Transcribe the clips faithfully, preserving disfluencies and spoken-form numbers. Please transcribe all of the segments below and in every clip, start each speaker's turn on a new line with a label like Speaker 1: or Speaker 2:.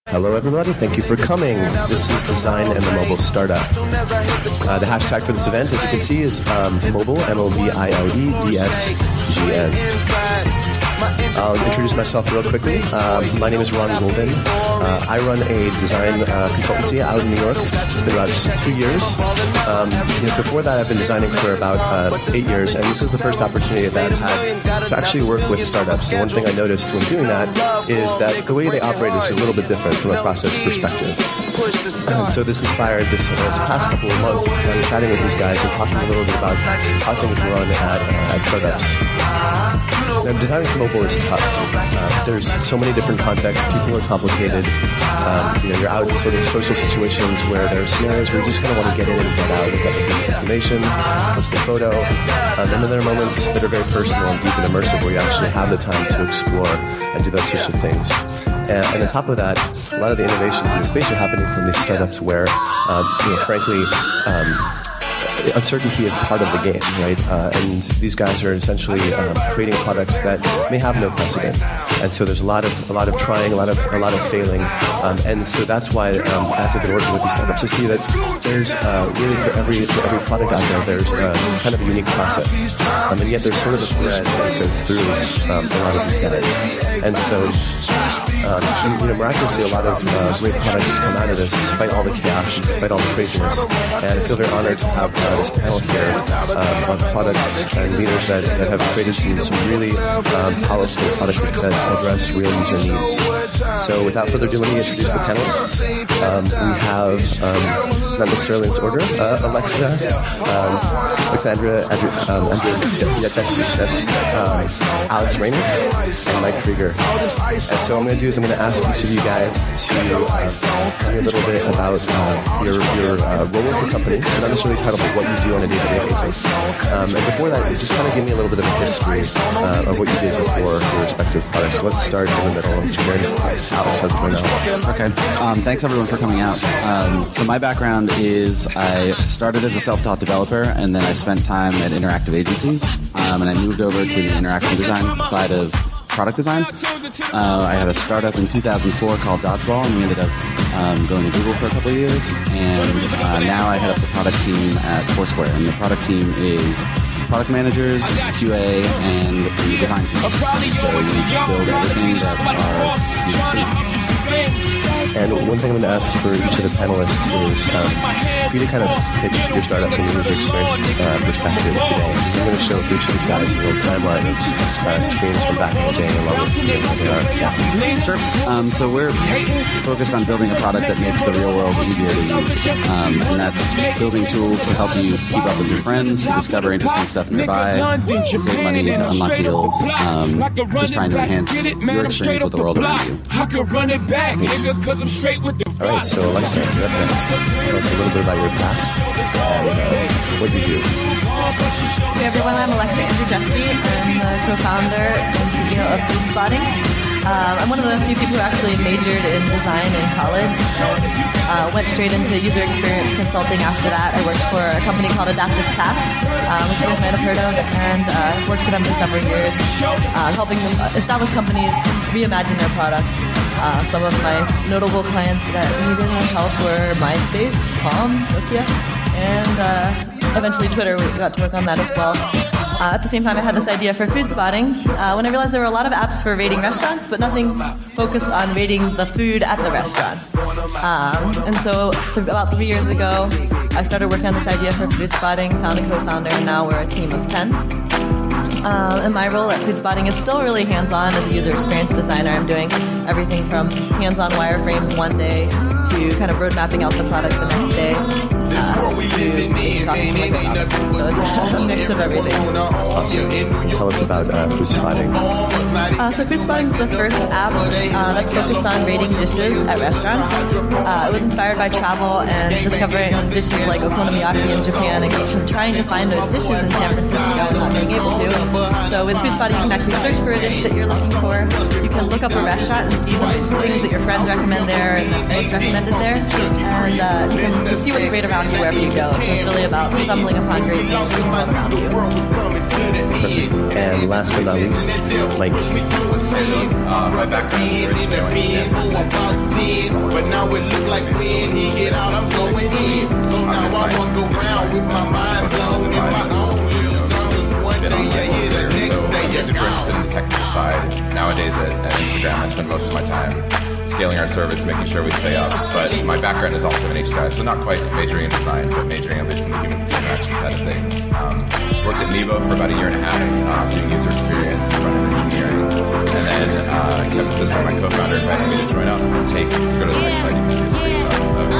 Speaker 1: Hello, everybody. Thank you for coming. This is Design and the Mobile Startup. Uh, the hashtag for this event, as you can see, is um, mobile, M O B I L E D S G N. I'll introduce myself real quickly. Uh, my name is Ron Golden. Uh, I run a design uh, consultancy out in New York. It's been about two years. Um, you know, before that, I've been designing for about uh, eight years, and this is the first opportunity that I've had to actually work with startups. And one thing I noticed when doing that is that the way they operate is a little bit different from a process perspective. And so this inspired this, uh, this past couple of months. I was chatting with these guys and talking a little bit about how things run at, uh, at startups. Now, designing for mobile is tough. Uh, there's so many different contexts. People are complicated. Um, you know, you're out in sort of social situations where there are scenarios where you just kind of want to get in and get out and get the information, post the photo. Um, and then there are moments that are very personal and deep and immersive where you actually have the time to explore and do those sorts of things. And, and on top of that, a lot of the innovations in the space are happening from these startups where, um, you know, frankly, um, uncertainty is part of the game, right? Uh, and these guys are essentially um, creating products that may have no precedent, and so there's a lot of a lot of trying, a lot of a lot of failing, um, and so that's why, um, as I've been working with these startups, I see that there's uh, really for every for every product out there, there's uh, kind of a unique process, um, and yet there's sort of a thread that goes through um, a lot of these guys, and so um, and, you know, miraculously, a lot of uh, great products come out of this, despite all the chaos, and despite all the craziness, and I feel very honored to have Uh, this panel here um, on products and leaders that, that have created some, some really um, powerful products that, that address real user needs. So without further ado, let me introduce the panelists. Um, we have, um, not necessarily in this order, uh, Alexa, um, Alexandra, Andrew, um, Andrew um, Alex Raymond, and Mike Krieger. And so what I'm going to do is I'm going to ask each of you guys to uh, tell me a little bit about uh, your, your uh, role with the company, not necessarily title, but what you do on a day-to-day basis. Um, and before that, just kind of give me a little bit of a history uh, of what you did before your respective products. So let's start in the middle. Alex, how's it going now?
Speaker 2: Okay. Um, thanks, everyone, for coming out. Um, so my background is I started as a self-taught developer, and then I spent time at interactive agencies, um, and I moved over to the interaction design side of product design. Uh, I had a startup in two thousand four called Dodgeball, and we ended up um, going to Google for a couple of years. And uh, now I head up the product team at Foursquare, and the product team is product managers, Q A, and the design team. So we build everything that our users see.
Speaker 1: And one thing I'm going to ask for each of the panelists is um, for you to kind of pitch your startup from your experience uh, perspective today. I'm going to show each of these guys a little timeline of uh, screens from back in the day along with you know, where they are. Yeah.
Speaker 2: Sure. Um, so we're focused on building a product that makes the real world easier to use. Um, and that's building tools to help you keep up with your friends, to discover interesting stuff nearby, to save money, to unlock deals, um, just trying to enhance your experience with the world around you.
Speaker 1: All right, so Alexa, you're up next. Tell us a little bit about your past and uh, what you do.
Speaker 3: Hey everyone, I'm Alexa Andrzejewski. I'm the co-founder and C E O of FoodSpotting. Um, I'm one of the few people who actually majored in design in college. Uh, went straight into user experience consulting after that. I worked for a company called Adaptive Path, um, which you guys might have heard of, and uh, worked for them for several years, uh, helping them establish companies reimagine their products. Uh, some of my notable clients that needed my help were MySpace, Palm, Nokia, and uh, eventually Twitter. We got to work on that as well. Uh, at the same time, I had this idea for FoodSpotting uh, when I realized there were a lot of apps for rating restaurants, but nothing focused on rating the food at the restaurants. Um, and so th- about three years ago, I started working on this idea for FoodSpotting, found a co-founder, and now we're a team of ten. Uh, and my role at FoodSpotting is still really hands-on as a user experience designer. I'm doing everything from hands-on wireframes one day to kind of road mapping out the product the next day. Uh, to talking to my co-founder. So it's a mix of everything.
Speaker 1: Awesome. Tell us about uh, FoodSpotting.
Speaker 3: Uh, so FoodSpotting is the first app uh, that's focused on rating dishes at restaurants. Uh, it was inspired by travel and discovering dishes like okonomiyaki in Japan and trying to find those dishes in San Francisco and not being able to. So with FoodSpotting, you can actually search for a dish that you're looking for. You can look up a restaurant and see the things that your friends recommend there and that's most recommended there. And uh, you can just see what's great around you wherever you go. So it's really about stumbling upon great things around you.
Speaker 1: Perfect. And last but not least, Mike.
Speaker 4: Uh, my background is originally but now it look like when he get out, I'm going in. So now I walk around with my mind blown in my own little zones. One day you hear the next day you're
Speaker 5: super interested in the technical side. Nowadays at, at Instagram, I spend most of my time scaling our service, making sure we stay up. But my background is also in H C I, so not quite majoring in design, but majoring at least in the human interaction side of things. Um, worked at Nevo for about a year and a half, um, doing user experience and front-end engineering. And then uh, Kevin Sisler, my co-founder, invited me to join up and take, go to the next slide, you can see a screenshot of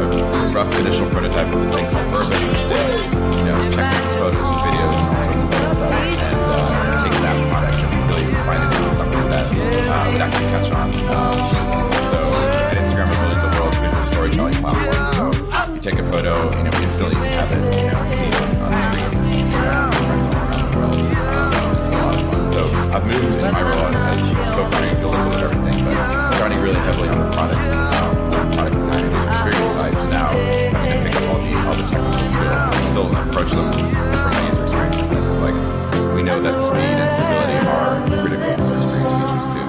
Speaker 5: a rough initial prototype of this thing called Bourbon, which did, you know, check photos and videos and all sorts of other stuff, and uh, take that product and really refine it into something that uh, would actually catch on. Um, so at Instagram, we're building the world's visual storytelling platform. So you take a photo, you know, we instantly have it, you know, seen on screens, you know, friends all around the world. Um, it's been a lot of fun. So I've moved in my role as, as co-founder to do a little bit of everything, but starting really heavily on the product, um, product design and user experience side to now having to pick up all the all the technical skills, but we still approach them from a user experience perspective. Like we know that speed and stability are critical user experience features too.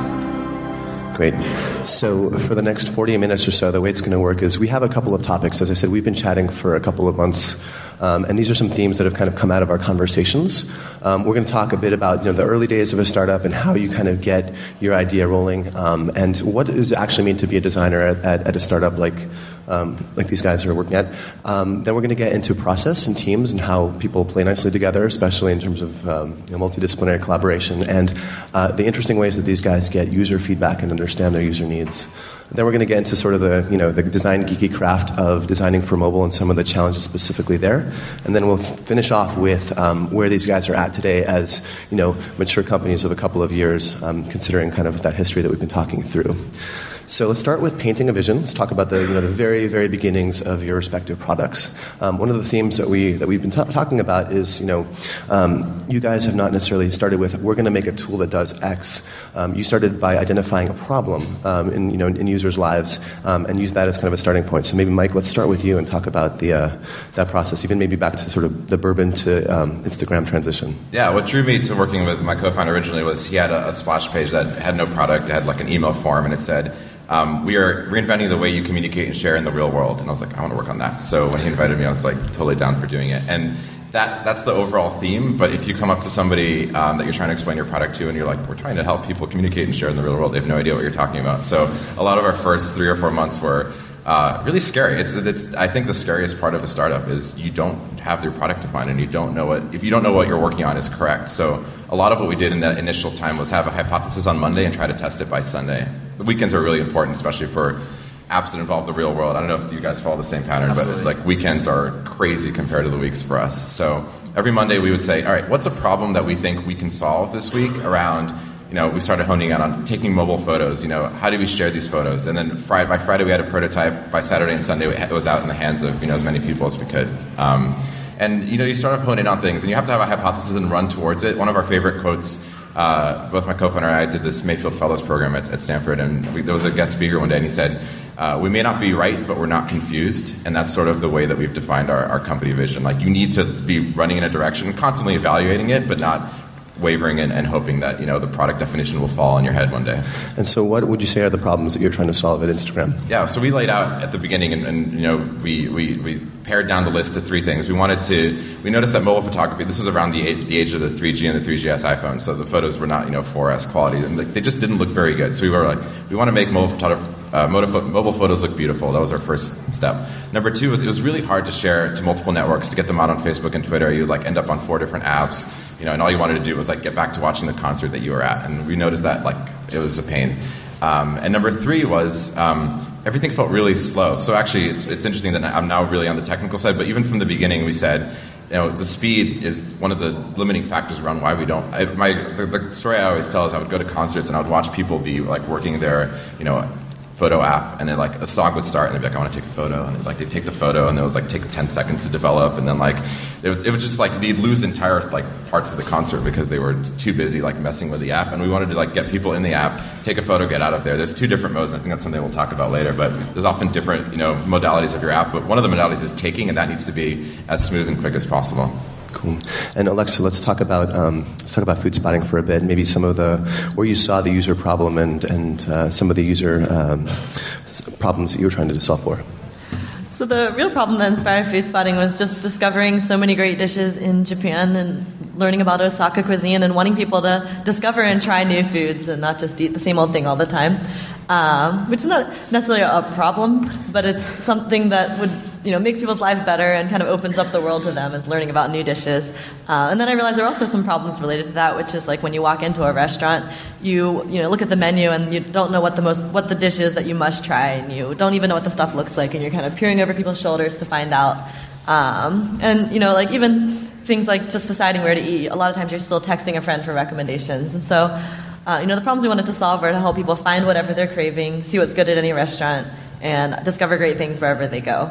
Speaker 1: Great. So for the next forty minutes or so, the way it's going to work is we have a couple of topics. As I said, we've been chatting for a couple of months, um, and these are some themes that have kind of come out of our conversations. Um, we're going to talk a bit about, you know, the early days of a startup and how you kind of get your idea rolling, um, and what does it actually mean to be a designer at, at, at a startup like um, like these guys are working at. Um, then we're going to get into process and teams and how people play nicely together, especially in terms of um, you know, multidisciplinary collaboration, and uh, the interesting ways that these guys get user feedback and understand their user needs. Then we're going to get into sort of the, you know, the design geeky craft of designing for mobile and some of the challenges specifically there. And then we'll f- finish off with um, where these guys are at today as, you know, mature companies of a couple of years, um, considering kind of that history that we've been talking through. So let's start with painting a vision. Let's talk about the, you know, the very, very beginnings of your respective products. Um, one of the themes that we that we've been t- talking about is, you know, um, you guys have not necessarily started with we're going to make a tool that does X. Um, you started by identifying a problem um, in you know in users' lives um, and use that as kind of a starting point. So maybe Mike, let's start with you and talk about the uh, that process, even maybe back to sort of the Bourbon to um, Instagram transition.
Speaker 5: Yeah, what drew me to working with my co-founder originally was he had a, a splash page that had no product. It had like an email form, and it said, Um, we are reinventing the way you communicate and share in the real world. And I was like, I want to work on that. So when he invited me, I was like totally down for doing it. And that that's the overall theme. But if you come up to somebody um, that you're trying to explain your product to and you're like, we're trying to help people communicate and share in the real world, they have no idea what you're talking about. So a lot of our first three or four months were uh, really scary. It's, it's I think the scariest part of a startup is you don't have your product defined and you don't know what, if you don't know what you're working on is correct. So a lot of what we did in that initial time was have a hypothesis on Monday and try to test it by Sunday. The weekends are really important, especially for apps that involve the real world. I don't know if you guys follow the same pattern, Absolutely. But like weekends are crazy compared to the weeks for us. So every Monday we would say, all right, what's a problem that we think we can solve this week around, you know, we started honing in on taking mobile photos. You know, how do we share these photos? And then Friday, by Friday we had a prototype. By Saturday and Sunday it was out in the hands of, you know, as many people as we could. Um, and, you know, you start off honing in on things and you have to have a hypothesis and run towards it. One of our favorite quotes, Uh, both my co-founder and I did this Mayfield Fellows program at, at Stanford, and we, there was a guest speaker one day, and he said, uh, we may not be right, but we're not confused, and that's sort of the way that we've defined our, our company vision. Like, you need to be running in a direction, constantly evaluating it, but not wavering and, and hoping that, you know, the product definition will fall on your head one day.
Speaker 1: And so what would you say are the problems that you're trying to solve at Instagram?
Speaker 5: Yeah, so we laid out at the beginning, and, and you know, we, we, we pared down the list to three things. We wanted to, we noticed that mobile photography, this was around the, the age of the three G and the three G S iPhone, so the photos were not, you know, four S quality, and they just didn't look very good. So we were like, we want to make mobile photography, Uh, mobile photos look beautiful. That was our first step. Number two was it was really hard to share to multiple networks, to get them out on Facebook and Twitter. You'd like end up on four different apps, you know, and all you wanted to do was like get back to watching the concert that you were at. And we noticed that like it was a pain. Um, and number three was um, everything felt really slow. So actually, it's it's interesting that I'm now really on the technical side. But even from the beginning, we said, you know, the speed is one of the limiting factors around why we don't. I, my the, the story I always tell is I would go to concerts and I would watch people be like working there, you know, photo app, and then like a song would start, and they'd be like, I want to take a photo, and they'd, like they take the photo, and it was like take ten seconds to develop, and then like it was, it was just like they'd lose entire like parts of the concert because they were too busy like messing with the app, and we wanted to like get people in the app, take a photo, get out of there. There's two different modes, and I think that's something we'll talk about later, but there's often different, you know, modalities of your app, but one of the modalities is taking, and that needs to be as smooth and quick as possible.
Speaker 1: Cool. And Alexa, let's talk about um, let's talk about food spotting for a bit. Maybe some of the where you saw the user problem and and uh, some of the user um, problems that you were trying to solve for.
Speaker 3: So the real problem that inspired food spotting was just discovering so many great dishes in Japan and learning about Osaka cuisine and wanting people to discover and try new foods and not just eat the same old thing all the time. Um, which is not necessarily a problem, but it's something that would, you know, makes people's lives better and kind of opens up the world to them, is learning about new dishes. Uh, and then I realized there are also some problems related to that, which is like when you walk into a restaurant, you you know look at the menu and you don't know what the most what the dish is that you must try, and you don't even know what the stuff looks like, and you're kind of peering over people's shoulders to find out. Um, and you know, like even things like just deciding where to eat. A lot of times you're still texting a friend for recommendations, and so. Uh, you know, the problems we wanted to solve are to help people find whatever they're craving, see what's good at any restaurant, and discover great things wherever they go.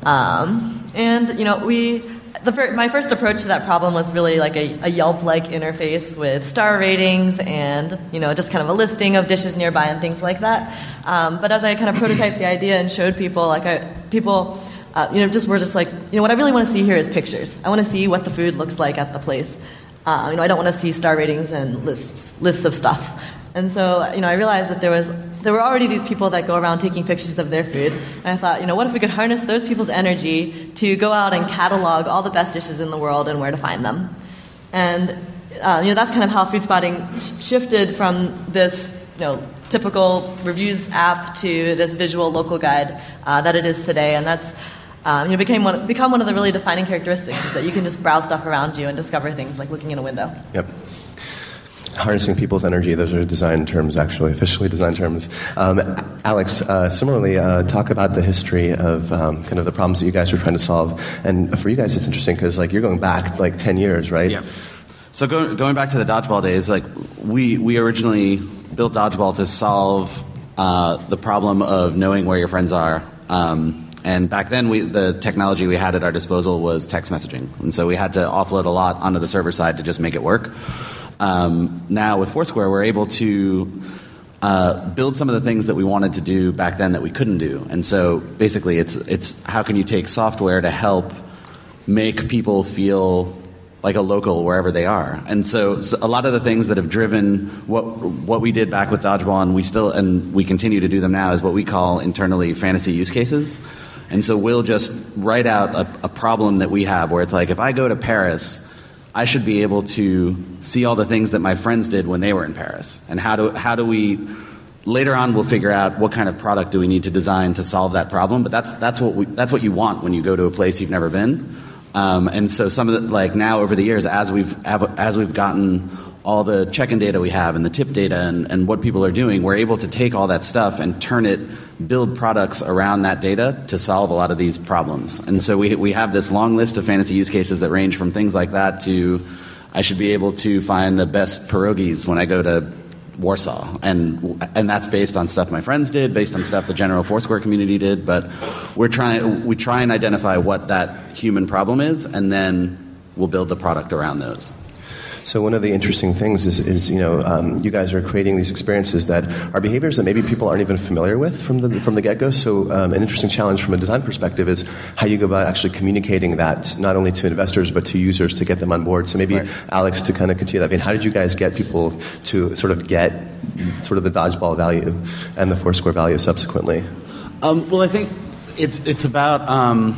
Speaker 3: Um, and, you know, we, the fir- my first approach to that problem was really like a, a Yelp-like interface with star ratings and, you know, just kind of a listing of dishes nearby and things like that. Um, but as I kind of prototyped the idea and showed people, like, I, people, uh, you know, just were just like, you know, what I really want to see here is pictures. I want to see what the food looks like at the place. Uh, you know, I don't want to see star ratings and lists lists of stuff. And so, you know, I realized that there was there were already these people that go around taking pictures of their food. And I thought, you know, what if we could harness those people's energy to go out and catalog all the best dishes in the world and where to find them. And, uh, you know, that's kind of how food spotting sh- shifted from this, you know, typical reviews app to this visual local guide uh, that it is today. And that's Um, you know, became one, become one of the really defining characteristics is that you can just browse stuff around you and discover things like looking in a window.
Speaker 1: Yep. Harnessing people's energy, those are design terms, actually, officially design terms. Um, Alex, uh, similarly, uh, talk about the history of um, kind of the problems that you guys were trying to solve. And for you guys, it's interesting because, like, you're going back, like, ten years, right?
Speaker 2: Yep. So go, going back to the dodgeball days, like, we, we originally built Dodgeball to solve uh, the problem of knowing where your friends are. Um, And back then, we, the technology we had at our disposal was text messaging. And so we had to offload a lot onto the server side to just make it work. Um, now, with Foursquare, we're able to uh, build some of the things that we wanted to do back then that we couldn't do. And so basically, it's it's how can you take software to help make people feel like a local wherever they are. And so, so a lot of the things that have driven what what we did back with Dodgeball, and we still and we continue to do them now, is what we call internally fantasy use cases. And so we'll just write out a, a problem that we have where it's like, if I go to Paris, I should be able to see all the things that my friends did when they were in Paris. And how do how do we later on we'll figure out what kind of product do we need to design to solve that problem. But that's that's what we that's what you want when you go to a place you've never been. Um, and so some of the, like now over the years, as we've as we've gotten all the check-in data we have and the tip data and, and what people are doing, we're able to take all that stuff and turn it, build products around that data to solve a lot of these problems. And so we we have this long list of fantasy use cases that range from things like that to I should be able to find the best pierogies when I go to Warsaw. And and that's based on stuff my friends did, based on stuff the general Foursquare community did. But we're trying we try and identify what that human problem is, and then we'll build the product around those.
Speaker 1: So one of the interesting things is, is you know, um, you guys are creating these experiences that are behaviors that maybe people aren't even familiar with from the from the get-go. So um, an interesting challenge from a design perspective is how you go about actually communicating that not only to investors but to users to get them on board. So maybe, right. Alex, to kind of continue that, I mean, how did you guys get people to sort of get sort of the Dodgeball value and the Foursquare value subsequently?
Speaker 2: Um, well, I think it's it's about... Um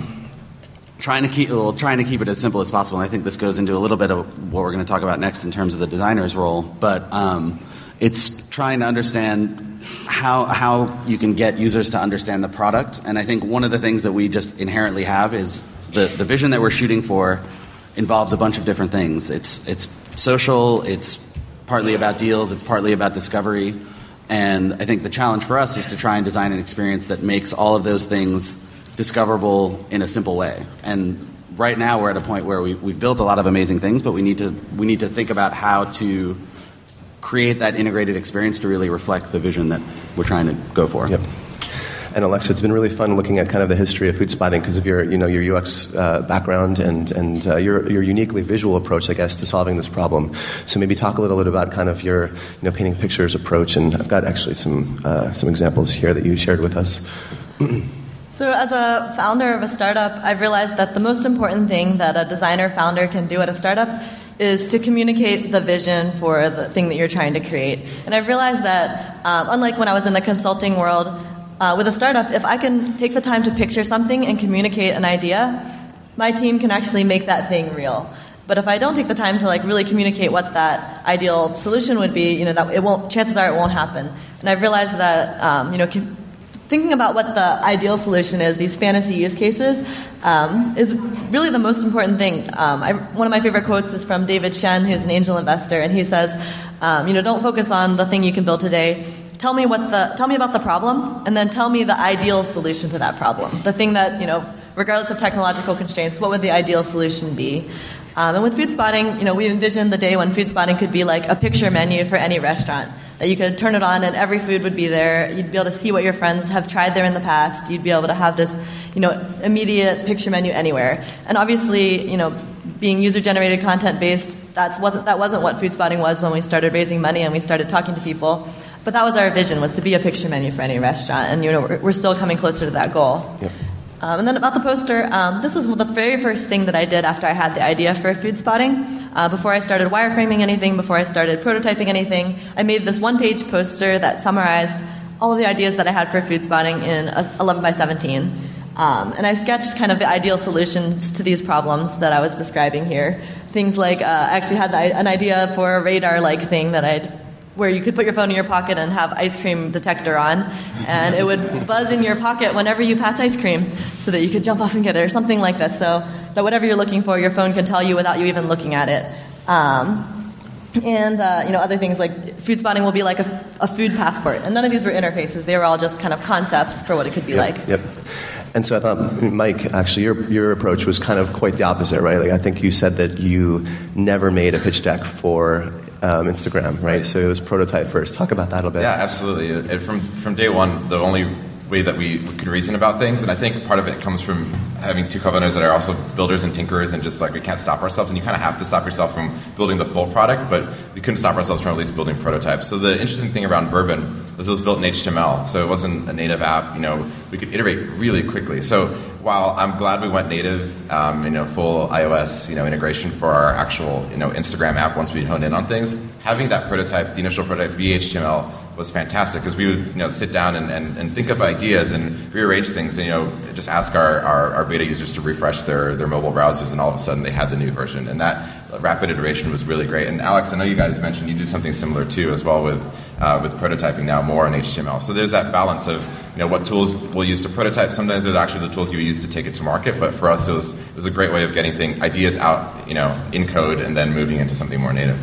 Speaker 2: Trying to keep well, trying to keep it as simple as possible. And I think this goes into a little bit of what we're going to talk about next in terms of the designer's role. But um, it's trying to understand how how you can get users to understand the product. And I think one of the things that we just inherently have is the the vision that we're shooting for involves a bunch of different things. It's it's social. It's partly about deals. It's partly about discovery. And I think the challenge for us is to try and design an experience that makes all of those things discoverable in a simple way. And right now we're at a point where we, we've built a lot of amazing things, but we need to we need to think about how to create that integrated experience to really reflect the vision that we're trying to go for.
Speaker 1: Yep. and Alexa, it's been really fun looking at kind of the history of food spotting because of your, you know, your U X uh, background and and uh, your your uniquely visual approach, I guess, to solving this problem. So maybe talk a little bit about kind of your, you know, painting pictures approach. And I've got actually some uh, some examples here that you shared with us.
Speaker 3: So as a founder of a startup, I've realized that the most important thing that a designer founder can do at a startup is to communicate the vision for the thing that you're trying to create. And I've realized that, um, unlike when I was in the consulting world, uh, with a startup, if I can take the time to picture something and communicate an idea, my team can actually make that thing real. But if I don't take the time to like really communicate what that ideal solution would be, you know, that it won't. Chances are it won't happen. And I've realized that, um, you know. Com- Thinking about what the ideal solution is, these fantasy use cases, um, is really the most important thing. Um, I, one of my favorite quotes is from David Shen, who's an angel investor, and he says, um, "You know, don't focus on the thing you can build today. Tell me what the tell me about the problem, and then tell me the ideal solution to that problem. The thing that, you know, regardless of technological constraints, what would the ideal solution be?" Um, and with food spotting, you know, we envisioned the day when food spotting could be like a picture menu for any restaurant. That you could turn it on and every food would be there. You'd be able to see what your friends have tried there in the past. You'd be able to have this, you know, immediate picture menu anywhere. And obviously, you know, being user-generated content-based, that's wasn't that wasn't what food spotting was when we started raising money and we started talking to people. But that was our vision, was to be a picture menu for any restaurant. And, you know, we're, we're still coming closer to that goal. Yep. Um, and then about the poster, um, this was the very first thing that I did after I had the idea for food spotting. Uh, before I started wireframing anything, before I started prototyping anything, I made this one-page poster that summarized all of the ideas that I had for food spotting in eleven by seventeen. Um, and I sketched kind of the ideal solutions to these problems that I was describing here. Things like, uh, I actually had the, an idea for a radar-like thing that I'd where you could put your phone in your pocket and have ice cream detector on, and it would buzz in your pocket whenever you pass ice cream so that you could jump off and get it, or something like that, so that whatever you're looking for, your phone can tell you without you even looking at it. Um, and, uh, you know, other things like food spotting will be like a, a food passport, and none of these were interfaces. They were all just kind of concepts for what it could be
Speaker 1: yep,
Speaker 3: like.
Speaker 1: Yep. And so I thought, Mike, actually, your your approach was kind of quite the opposite, right? Like I think you said that you never made a pitch deck for Um, Instagram, right? So it was prototype first. Talk about that a bit.
Speaker 5: Yeah, absolutely. It, from from day one, the only way that we could reason about things, and I think part of it comes from having two co-founders that are also builders and tinkerers, and just like we can't stop ourselves, and you kind of have to stop yourself from building the full product, but we couldn't stop ourselves from at least building prototypes. So the interesting thing around Bourbon was it was built in H T M L, so it wasn't a native app. You know, we could iterate really quickly. So while I'm glad we went native, um, you know, full iOS, you know, integration for our actual, you know, Instagram app once we honed in on things, having that prototype, the initial prototype, be H T M L was fantastic because we would, you know, sit down and, and, and think of ideas and rearrange things and, you know, just ask our, our, our beta users to refresh their, their mobile browsers, and all of a sudden they had the new version. And that rapid iteration was really great. And Alex, I know you guys mentioned you do something similar too as well with uh, with prototyping now more in H T M L. So there's that balance of, you know, what tools we'll use to prototype. Sometimes there's actually the tools you use to take it to market, but for us it was, it was a great way of getting thing, ideas out, you know, in code and then moving into something more native.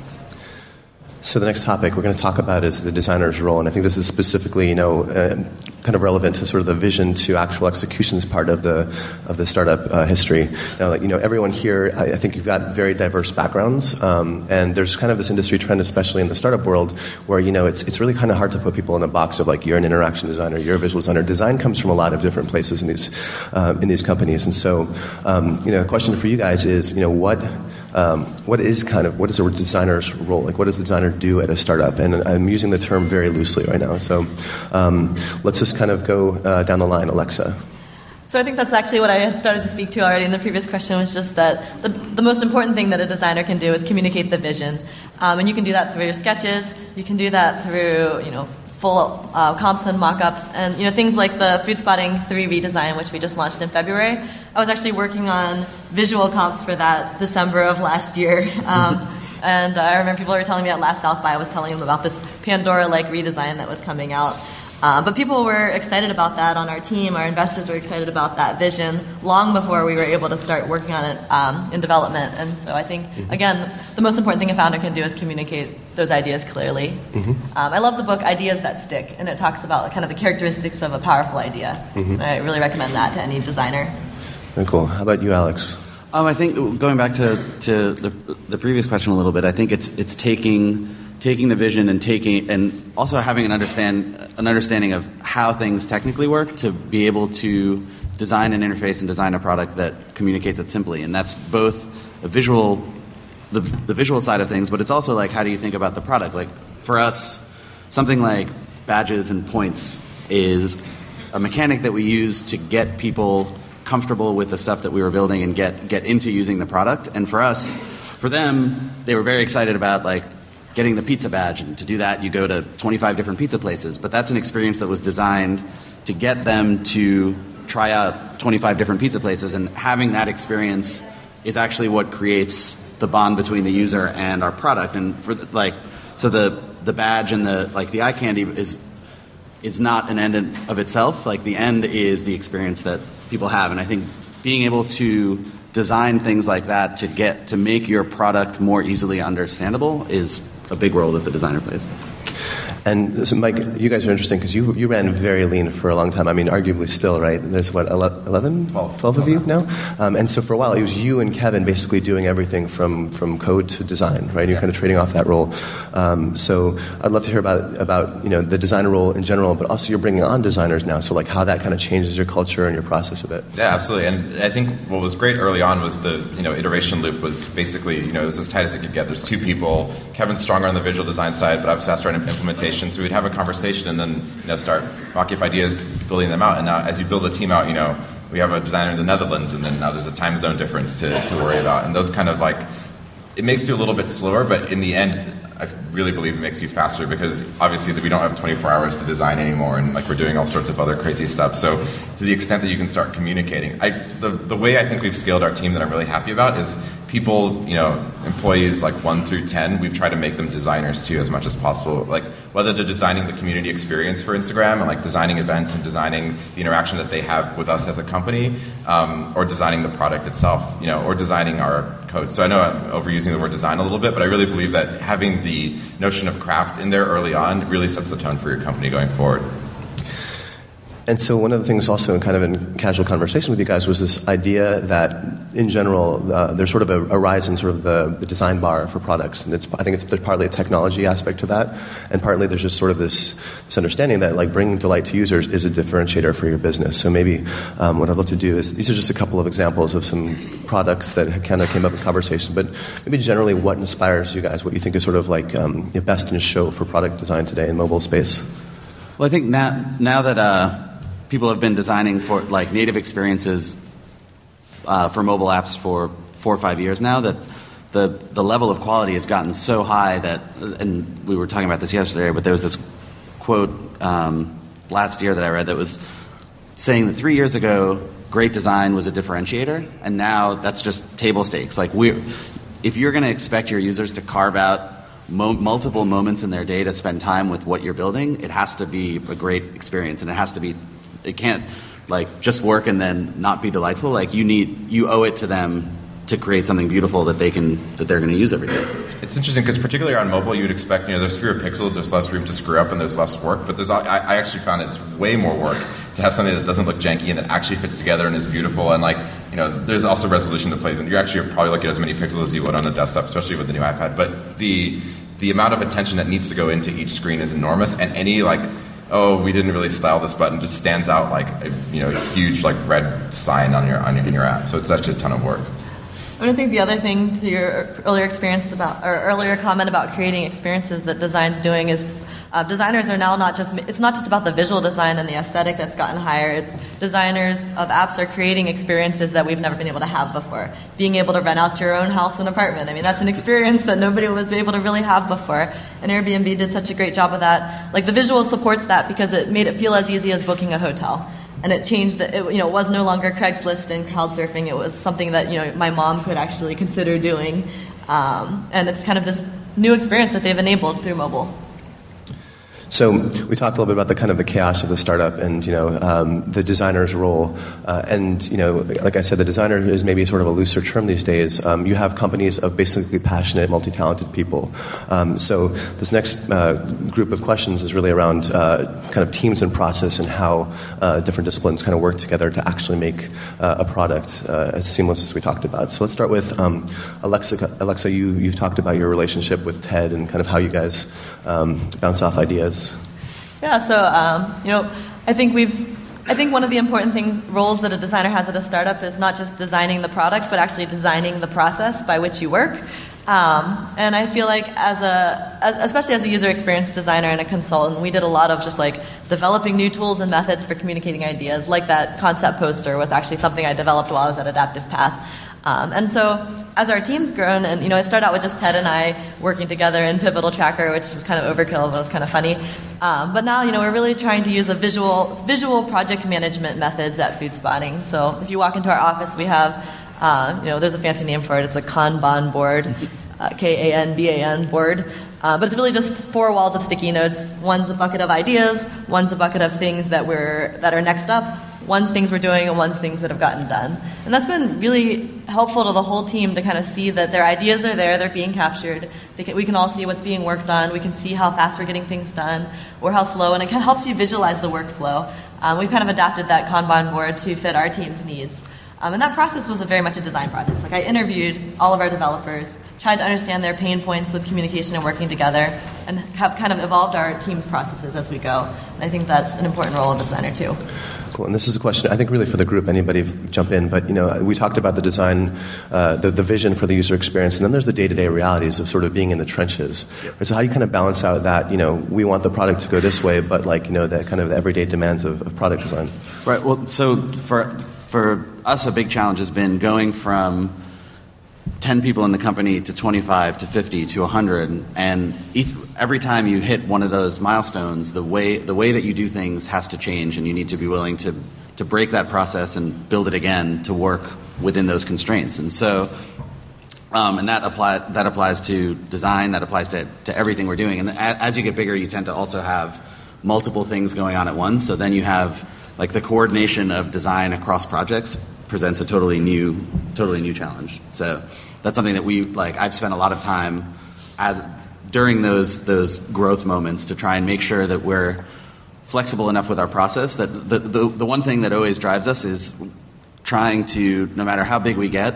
Speaker 1: So the next topic we're going to talk about is the designer's role, and I think this is specifically, you know, uh, kind of relevant to sort of the vision to actual executions part of the of the startup uh, history. Now, like, you know, everyone here, I, I think you've got very diverse backgrounds, um, and there's kind of this industry trend, especially in the startup world, where, you know, it's it's really kind of hard to put people in a box of like you're an interaction designer, you're a visual designer. Design comes from a lot of different places in these uh, in these companies, and so um, you know, a question for you guys is, you know, what. Um, what is kind of what is a designer's role? Like, what does the designer do at a startup? And I'm using the term very loosely right now. So um, let's just kind of go uh, down the line, Alexa.
Speaker 3: So I think that's actually what I had started to speak to already in the previous question, was just that the, the most important thing that a designer can do is communicate the vision. Um, and you can do that through your sketches. You can do that through, you know, full uh, comps and mock-ups, and, you know, things like the Food Spotting three redesign, which we just launched in February. I was actually working on visual comps for that December of last year. Um, and I remember people were telling me at last South by, I was telling them about this Pandora-like redesign that was coming out. Uh, but people were excited about that on our team. Our investors were excited about that vision long before we were able to start working on it um, in development. And so I think, again, the most important thing a founder can do is communicate those ideas clearly. Mm-hmm. Um, I love the book Ideas That Stick, and it talks about kind of the characteristics of a powerful idea. Mm-hmm. I really recommend that to any designer.
Speaker 1: Very cool. How about you, Alex?
Speaker 2: Um, I think going back to, to the, the previous question a little bit, I think it's it's taking taking the vision and taking and also having an understand an understanding of how how things technically work to be able to design an interface and design a product that communicates it simply. And that's both a visual, the, the visual side of things, but it's also like, how do you think about the product? Like for us, something like badges and points is a mechanic that we use to get people comfortable with the stuff that we were building and get, get into using the product. And for us, for them, they were very excited about like getting the pizza badge. And to do that, you go to twenty-five different pizza places. But that's an experience that was designed to get them to try out twenty-five different pizza places. And having that experience is actually what creates the bond between the user and our product. And for the, like, so the the badge and the like the eye candy is is not an end in of itself. Like the end is the experience that people have. And I think being able to design things like that to get to make your product more easily understandable is a big role that the designer plays.
Speaker 1: And so, Mike, you guys are interesting because you you ran very lean for a long time. I mean, arguably still, right? There's, what, eleven?
Speaker 5: twelve.
Speaker 1: twelve of you now? Um, and so for a while, it was you and Kevin basically doing everything from, from code to design, right? And you're
Speaker 5: yeah.
Speaker 1: kind of trading off that role. Um, so I'd love to hear about, about you know, the designer role in general, but also you're bringing on designers now. So like how that kind of changes your culture and your process a bit.
Speaker 5: Yeah, absolutely. And I think what was great early on was the you know iteration loop was basically, you know, it was as tight as it could get. There's two people. Kevin's stronger on the visual design side, but I was faster on implementation. So we'd have a conversation and then you know start walking up ideas, building them out. And now as you build the team out, you know, we have a designer in the Netherlands, and then now there's a time zone difference to, to worry about. And those kind of like, it makes you a little bit slower, but in the end, I really believe it makes you faster because obviously we don't have twenty-four hours to design anymore, and like we're doing all sorts of other crazy stuff. So to the extent that you can start communicating, I, the the way I think we've scaled our team that I'm really happy about is people, you know, employees like one through ten, we've tried to make them designers too as much as possible. Like whether they're designing the community experience for Instagram and like designing events and designing the interaction that they have with us as a company, um, or designing the product itself, you know, or designing our code. So I know I'm overusing the word design a little bit, but I really believe that having the notion of craft in there early on really sets the tone for your company going forward.
Speaker 1: And so one of the things also in kind of in casual conversation with you guys was this idea that in general uh, there's sort of a, a rise in sort of the, the design bar for products, and it's I think it's there's partly a technology aspect to that, and partly there's just sort of this, this understanding that like bringing delight to users is a differentiator for your business. So maybe um, what I'd love to do is these are just a couple of examples of some products that kind of came up in conversation, but maybe generally what inspires you guys, what you think is sort of like um, your best in show for product design today in mobile space.
Speaker 2: Well, I think now now that uh, people have been designing for like native experiences uh, for mobile apps for four or five years now, that the the level of quality has gotten so high that, and we were talking about this yesterday, but there was this quote um, last year that I read that was saying that three years ago, great design was a differentiator, and now that's just table stakes. Like we, if you're going to expect your users to carve out Mo- multiple moments in their day to spend time with what you're building, it has to be a great experience, and it has to be, it can't like just work and then not be delightful. Like you need, you owe it to them to create something beautiful that they can, that they're going to use every day.
Speaker 5: It's interesting because particularly on mobile, you'd expect, you know, there's fewer pixels, there's less room to screw up, and there's less work. But there's, I, I actually found that it's way more work to have something that doesn't look janky and that actually fits together and is beautiful. And like, you know, there's also resolution that plays, and you're actually probably looking at as many pixels as you would on a desktop, especially with the new iPad. But the the amount of attention that needs to go into each screen is enormous, and any like, oh, we didn't really style this button just stands out like a, you know, a huge like red sign on your on your, in your app. So it's actually a ton of work.
Speaker 3: I think the other thing to your earlier experience about, or earlier comment about creating experiences that design's doing is uh, designers are now not just, it's not just about the visual design and the aesthetic that's gotten higher. Designers of apps are creating experiences that we've never been able to have before. Being able to rent out your own house and apartment. I mean, that's an experience that nobody was able to really have before. And Airbnb did such a great job of that. Like the visual supports that because it made it feel as easy as booking a hotel. And it changed that, it, you know, it was no longer Craigslist and crowd surfing. It was something that, you know, my mom could actually consider doing. Um, and it's kind of this new experience that they've enabled through mobile.
Speaker 1: So we talked a little bit about the kind of the chaos of the startup and, you know, um, the designer's role. Uh, and, you know, like I said, the designer is maybe sort of a looser term these days. Um, you have companies of basically passionate, multi-talented people. Um, so this next uh, group of questions is really around uh, kind of teams and process and how uh, different disciplines kind of work together to actually make uh, a product uh, as seamless as we talked about. So let's start with um, Alexa. Alexa, you, you've talked about your relationship with Ted and kind of how you guys um, bounce off ideas.
Speaker 3: Yeah, so, um, you know, I think we've I think one of the important things, roles that a designer has at a startup is not just designing the product, but actually designing the process by which you work. Um, and I feel like as a, as, especially as a user experience designer and a consultant, we did a lot of just like developing new tools and methods for communicating ideas. Like that concept poster was actually something I developed while I was at Adaptive Path. Um, and so as our team's grown, and you know, I started out with just Ted and I working together in Pivotal Tracker, which was kind of overkill, but it was kind of funny. Um, but now, you know, we're really trying to use a visual visual project management methods at Food Spotting. So if you walk into our office, we have, uh, you know, there's a fancy name for it. It's a Kanban board, uh, K A N B A N board. Uh, but it's really just four walls of sticky notes. One's a bucket of ideas. One's a bucket of things that we're that are next up. One's things we're doing, and one's things that have gotten done. And that's been really helpful to the whole team to kind of see that their ideas are there, they're being captured. They can, we can all see what's being worked on. We can see how fast we're getting things done or how slow, and it kind of helps you visualize the workflow. Um, we've kind of adapted that Kanban board to fit our team's needs. Um, and that process was a very much a design process. Like I interviewed all of our developers, tried to understand their pain points with communication and working together, and have kind of evolved our team's processes as we go. And I think that's an important role of a designer too.
Speaker 1: Cool. And this is a question, I think, really for the group. Anybody jump in. But, you know, we talked about the design, uh, the, the vision for the user experience, and then there's the day-to-day realities of sort of being in the trenches. Yep. So how do you kind of balance out that, you know, we want the product to go this way, but, like, you know, the kind of everyday demands of, of product design?
Speaker 2: Right. Well, so for for us, a big challenge has been going from ten people in the company to twenty-five to fifty to one hundred, and each, every time you hit one of those milestones, the way the way that you do things has to change, and you need to be willing to to break that process and build it again to work within those constraints. And so, um, and that apply that applies to design, that applies to to everything we're doing. And as you get bigger, you tend to also have multiple things going on at once. So then you have like the coordination of design across projects presents a totally new, totally new challenge. So that's something that we like. I've spent a lot of time as during those those growth moments to try and make sure that we're flexible enough with our process. That the the, the one thing that always drives us is trying to, no matter how big we get,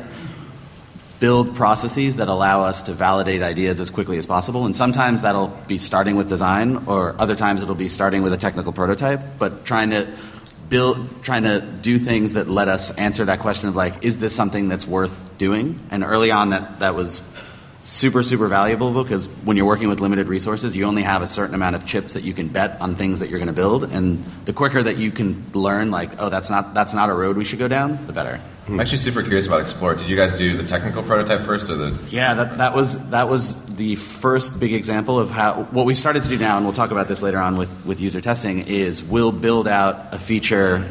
Speaker 2: build processes that allow us to validate ideas as quickly as possible. And sometimes that'll be starting with design, or other times it'll be starting with a technical prototype. But trying to build, trying to do things that let us answer that question of like, is this something that's worth doing? And early on, that that was super, super valuable, because when you're working with limited resources, you only have a certain amount of chips that you can bet on things that you're going to build. And the quicker that you can learn, like, oh, that's not that's not a road we should go down, the better.
Speaker 5: I'm actually super curious about Explore. Did you guys do the technical prototype first, or the?
Speaker 2: Yeah, that that was that was the first big example of how what we started to do now, and we'll talk about this later on with, with user testing, is we'll build out a feature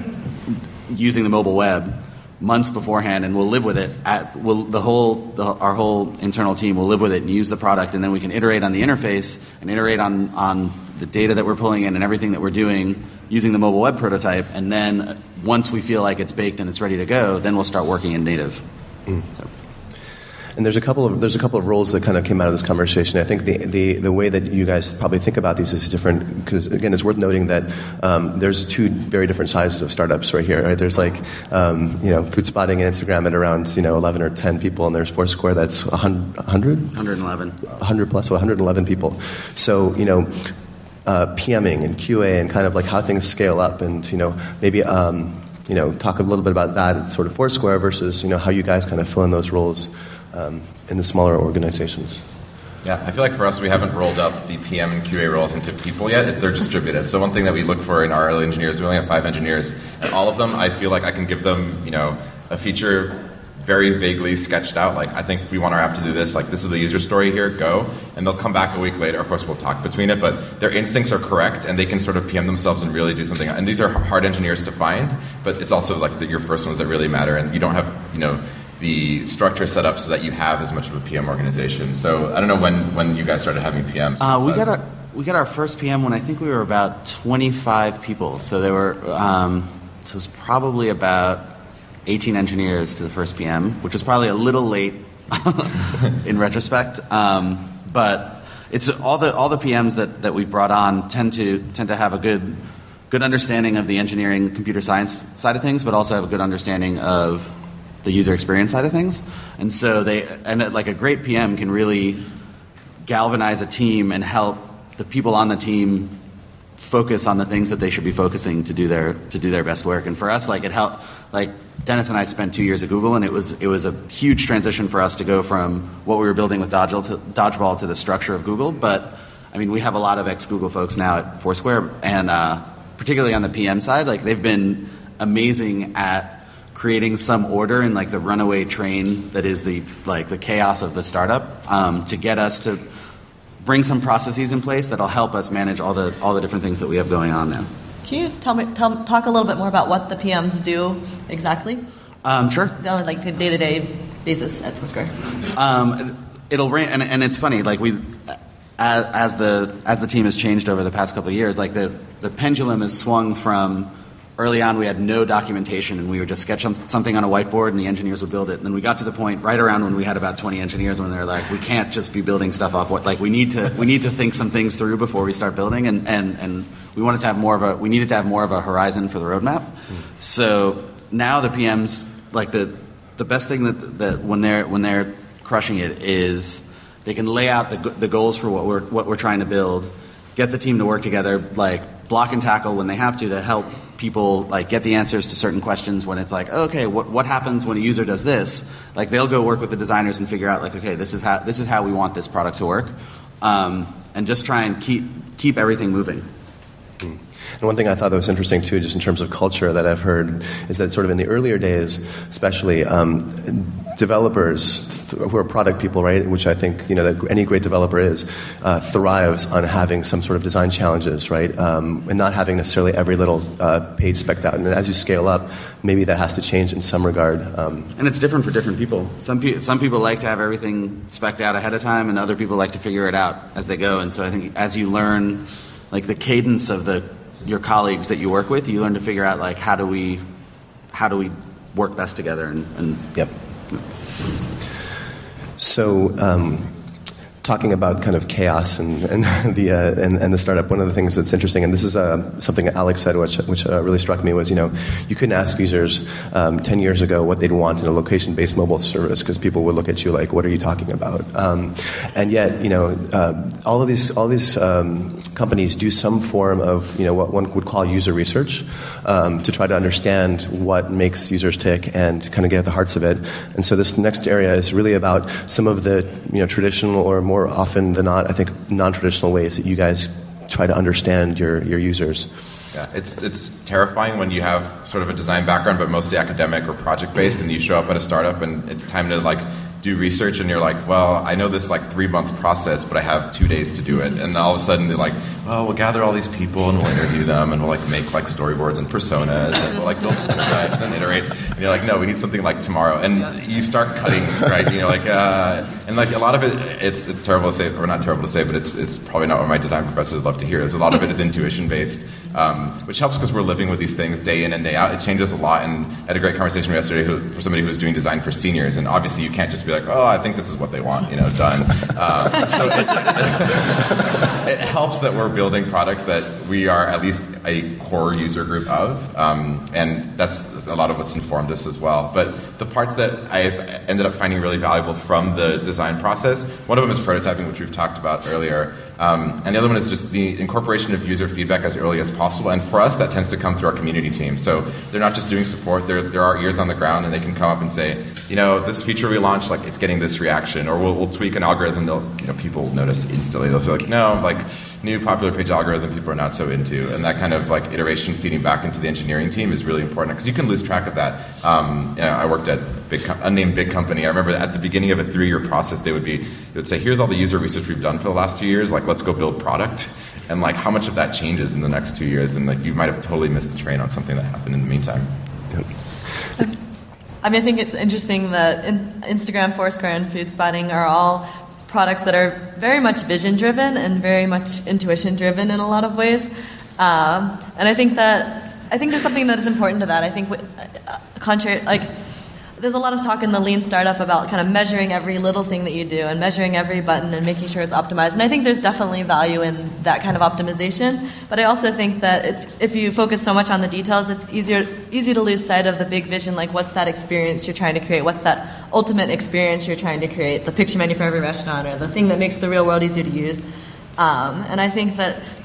Speaker 2: using the mobile web months beforehand, and we'll live with it. At we'll, the whole the, our whole internal team will live with it and use the product, and then we can iterate on the interface and iterate on on the data that we're pulling in and everything that we're doing using the mobile web prototype. And then once we feel like it's baked and it's ready to go, then we'll start working in native.
Speaker 1: Mm. So. And there's a couple of there's a couple of roles that kind of came out of this conversation. I think the the, the way that you guys probably think about these is different, because again, it's worth noting that um, there's two very different sizes of startups right here. Right? There's like um, you know Food Spotting and Instagram at around you know eleven or ten people, and there's Foursquare that's one hundred?
Speaker 2: one hundred eleven.
Speaker 1: one hundred plus, so one hundred eleven people. So you know. Uh, PMing and Q A and kind of like how things scale up, and you know maybe um, you know talk a little bit about that sort of Foursquare versus you know how you guys kind of fill in those roles um, in the smaller organizations.
Speaker 5: Yeah, I feel like for us, we haven't rolled up the P M and Q A roles into people yet. They're distributed. So one thing that we look for in our early engineers, we only have five engineers, and all of them, I feel like I can give them you know a feature very vaguely sketched out, like, I think we want our app to do this, like, this is the user story here, go. And they'll come back a week later. Of course, we'll talk between it, but their instincts are correct, and they can sort of P M themselves and really do something. And these are hard engineers to find, but it's also, like, the, your first ones that really matter, and you don't have, you know, the structure set up so that you have as much of a P M organization. So, I don't know when, when you guys started having P Ms.
Speaker 2: Uh, we got our we got our first P M when I think we were about twenty-five people. So, they were, um, so it was probably about eighteen engineers to the first P M, which was probably a little late in retrospect. Um, but it's all the all the P Ms that, that we've brought on tend to tend to have a good good understanding of the engineering computer science side of things, but also have a good understanding of the user experience side of things. And so they and like a great P M can really galvanize a team and help the people on the team focus on the things that they should be focusing to do their to do their best work. And for us, like it helped. Like Dennis and I spent two years at Google, and it was it was a huge transition for us to go from what we were building with Dodgeball to, Dodgeball to the structure of Google. But I mean, we have a lot of ex-Google folks now at Foursquare, and uh, particularly on the P M side, like they've been amazing at creating some order in like the runaway train that is the like the chaos of the startup um, to get us to bring some processes in place that'll help us manage all the all the different things that we have going on now.
Speaker 3: Can you tell me tell, talk a little bit more about what the P Ms do exactly?
Speaker 2: Um, sure.
Speaker 3: On like a day-to-day basis at Foursquare.
Speaker 2: Um, it'll ran- and, and it's funny, like we. As, as the as the team has changed over the past couple of years, like the, the pendulum has swung from early on we had no documentation and we would just sketch something on a whiteboard and the engineers would build it. And then we got to the point right around when we had about twenty engineers when they're like, we can't just be building stuff off what like we need to we need to think some things through before we start building. And, and, and we wanted to have more of a we needed to have more of a horizon for the roadmap. Mm. So now the P Ms like the the best thing that that when they're when they're crushing it is they can lay out the, the goals for what we're what we're trying to build, get the team to work together, like block and tackle when they have to to help people like get the answers to certain questions when it's like, oh, okay, what what happens when a user does this? Like they'll go work with the designers and figure out like, okay, this is how this is how we want this product to work, um, and just try and keep keep everything moving.
Speaker 1: Mm. And one thing I thought that was interesting too, just in terms of culture that I've heard, is that sort of in the earlier days, especially um, developers th- who are product people, right, which I think you know that any great developer is, uh, thrives on having some sort of design challenges, right, um, and not having necessarily every little uh, page spec'd out. And as you scale up, maybe that has to change in some regard. Um,
Speaker 2: and it's different for different people. Some pe- some people like to have everything spec'd out ahead of time, and other people like to figure it out as they go. And so I think as you learn, like the cadence of the your colleagues that you work with, you learn to figure out like how do we how do we work best together and, and
Speaker 1: yep. So um, talking about kind of chaos and, and the uh, and, and the startup, one of the things that's interesting, and this is uh, something Alex said, which which uh, really struck me, was you know you couldn't ask users um, ten years ago what they'd want in a location-based mobile service because people would look at you like, what are you talking about? Um, and yet, you know, uh, all of these all these um, companies do some form of you know what one would call user research um, to try to understand what makes users tick and kind of get at the hearts of it. And so this next area is really about some of the you know traditional or more often than not, I think, non-traditional ways that you guys try to understand your, your users.
Speaker 5: Yeah, it's it's terrifying when you have sort of a design background, but mostly academic or project-based, and you show up at a startup and it's time to like do research, and you're like, well, I know this like three-month process, but I have two days to do it. And all of a sudden they're like, well, we'll gather all these people and we'll interview them and we'll like make like storyboards and personas and we'll like build prototypes and iterate. And you're like, no, we need something like tomorrow. And you start cutting, right? You know, like, uh, and like a lot of it, it's it's terrible to say, or not terrible to say, but it's it's probably not what my design professors love to hear. Is a lot of it is intuition-based. Um, which helps because we're living with these things day in and day out. It changes a lot, and I had a great conversation yesterday who, for somebody who was doing design for seniors, and obviously you can't just be like, oh, I think this is what they want, you know, done. Um, so it, it, it helps that we're building products that we are at least a core user group of, um, and that's a lot of what's informed us as well. But the parts that I've ended up finding really valuable from the design process, one of them is prototyping, which we've talked about earlier. Um, and the other one is just the incorporation of user feedback as early as possible. And for us, that tends to come through our community team. So they're not just doing support, they're, there are ears on the ground, and they can come up and say, you know, this feature we launched, like, it's getting this reaction. Or we'll, we'll tweak an algorithm, they'll, you know, people notice instantly. They'll say, like, no, like, new popular page algorithm people are not so into. And that kind of, like, iteration feeding back into the engineering team is really important, because you can lose track of that. Um, you know, I worked at big com- unnamed big company. I remember at the beginning of a three-year process, they would be, they would say, here's all the user research we've done for the last two years, like, let's go build product. And like how much of that changes in the next two years, and like you might have totally missed the train on something that happened in the meantime.
Speaker 1: Yep.
Speaker 3: I mean, I think it's interesting that in Instagram, Foursquare, and Foodspotting are all products that are very much vision-driven and very much intuition-driven in a lot of ways. Um, and I think that I think there's something that is important to that. I think, uh, contrary, like. There's a lot of talk in the lean startup about kind of measuring every little thing that you do and measuring every button and making sure it's optimized. And I think there's definitely value in that kind of optimization. But I also think that it's if you focus so much on the details, it's easier easy to lose sight of the big vision, like what's that experience you're trying to create? What's that ultimate experience you're trying to create? The picture menu for every restaurant, or the thing that makes the real world easier to use. Um, and I think that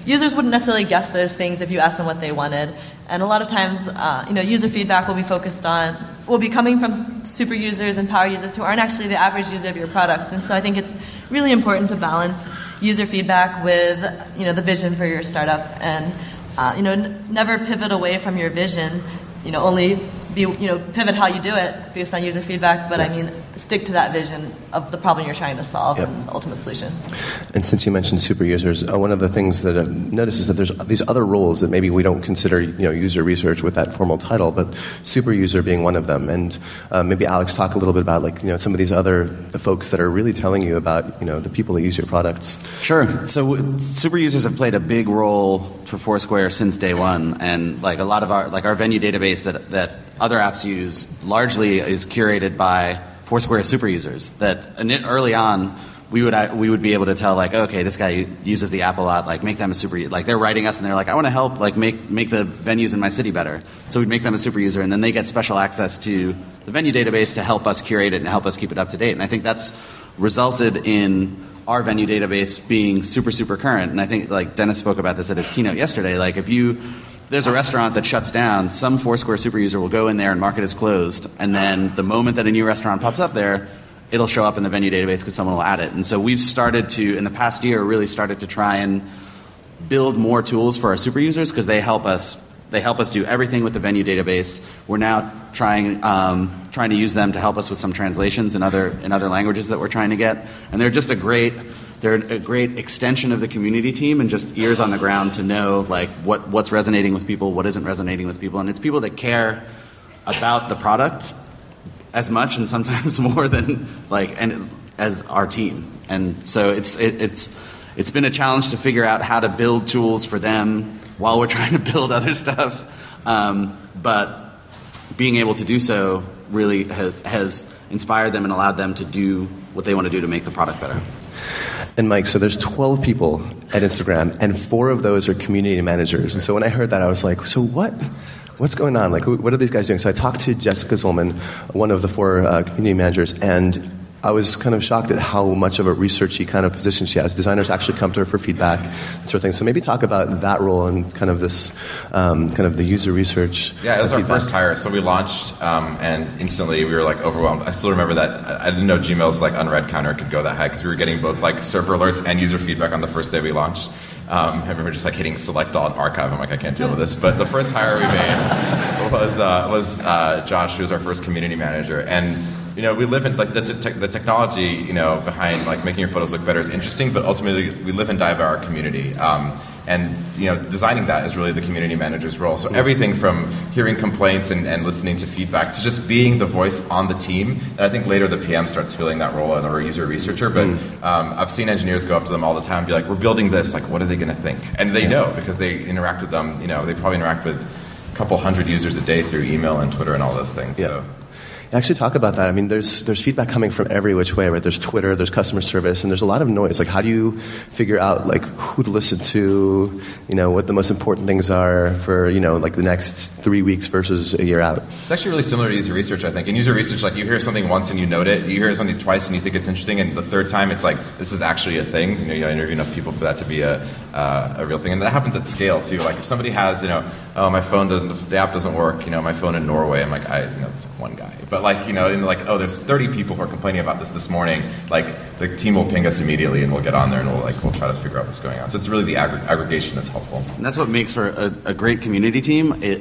Speaker 3: users wouldn't necessarily guess those things if you asked them what they wanted. And a lot of times, uh, you know, user feedback will be focused on, will be coming from super users and power users who aren't actually the average user of your product. And so I think it's really important to balance user feedback with, you know, the vision for your startup, and uh, you know, n- never pivot away from your vision. You know, only be, you know, pivot how you do it based on user feedback, but yeah. I mean, stick to that vision of the problem you're trying to solve yep. and the ultimate solution.
Speaker 1: And since you mentioned super users, uh, one of the things that I've noticed is that there's these other roles that maybe we don't consider, you know, user research with that formal title, but super user being one of them. And uh, maybe Alex, talk a little bit about, like, you know, some of these other the folks that are really telling you about, you know, the people that use your products.
Speaker 2: Sure. So w- super users have played a big role for Foursquare since day one, and like a lot of our like our venue database that that other apps use largely is curated by Foursquare super users. That early on, we would we would be able to tell, like, okay, this guy uses the app a lot, like make them a super user. Like they're writing us and they're like, I want to help, like make make the venues in my city better. So we'd make them a super user, and then they get special access to the venue database to help us curate it and help us keep it up to date. And I think that's resulted in our venue database being super super current. And I think, like Dennis spoke about this at his keynote yesterday. Like if you there's a restaurant that shuts down, some Foursquare super user will go in there and mark it as closed, and then the moment that a new restaurant pops up there, it'll show up in the venue database because someone will add it. And so we've started to, in the past year, really started to try and build more tools for our super users because they help us. They help us do everything with the venue database. We're now trying um, trying to use them to help us with some translations in other in other languages that we're trying to get. And they're just a great. They're a great extension of the community team and just ears on the ground to know, like, what, what's resonating with people, what isn't resonating with people. And it's people that care about the product as much and sometimes more than, like, and as our team. And so it's it, it's it's been a challenge to figure out how to build tools for them while we're trying to build other stuff. Um, but being able to do so really has, has inspired them and allowed them to do what they want to do to make the product better.
Speaker 1: And Mike, so there's twelve people at Instagram, and four of those are community managers. And so when I heard that, I was like, so what? What's going on? Like, what are these guys doing? So I talked to Jessica Zolman, one of the four uh, community managers, and I was kind of shocked at how much of a researchy kind of position she has. Designers actually come to her for feedback, that sort of thing. So maybe talk about that role and kind of this, um, kind of the user research.
Speaker 5: Yeah, it was our
Speaker 1: feedback.
Speaker 5: first hire. So we launched, um, and instantly we were like overwhelmed. I still remember that. I didn't know Gmail's like unread counter could go that high because we were getting both like server alerts and user feedback on the first day we launched. Um, I remember just like hitting select all and archive. I'm like, I can't deal with this. But the first hire we made was uh, was uh, Josh, who was our first community manager, and. You know, we live in, like, that's te- the technology, you know, behind, like, making your photos look better is interesting, but ultimately we live and die by our community. Um, and, you know, designing that is really the community manager's role. So everything from hearing complaints and, and listening to feedback to just being the voice on the team. And I think later the P M starts filling that role or a user researcher. But um, I've seen engineers go up to them all the time and be like, we're building this, like, what are they going to think? And they know because they interact with them, you know, they probably interact with a couple hundred users a day through email and Twitter and all those things.
Speaker 1: Yeah.
Speaker 5: So.
Speaker 1: Actually, talk about that. I mean, there's there's feedback coming from every which way, right? There's Twitter, there's customer service, and there's a lot of noise. Like, how do you figure out, like, who to listen to, you know, what the most important things are for, you know, like the next three weeks versus a year out?
Speaker 5: It's actually really similar to user research, I think. In user research, like, you hear something once and you note it. You hear something twice and you think it's interesting, and the third time it's like, this is actually a thing. You know, you interview enough people for that to be a uh, a real thing. And that happens at scale, too. Like, if somebody has, you know, oh, my phone doesn't, the app doesn't work, you know, my phone in Norway, I'm like, I, you know, it's one guy. But, like, you know, and like, oh, there's thirty people who are complaining about this this morning. Like, the team will ping us immediately, and we'll get on there, and we'll like we'll try to figure out what's going on. So it's really the ag- aggregation that's helpful.
Speaker 2: And that's what makes for a, a great community team. It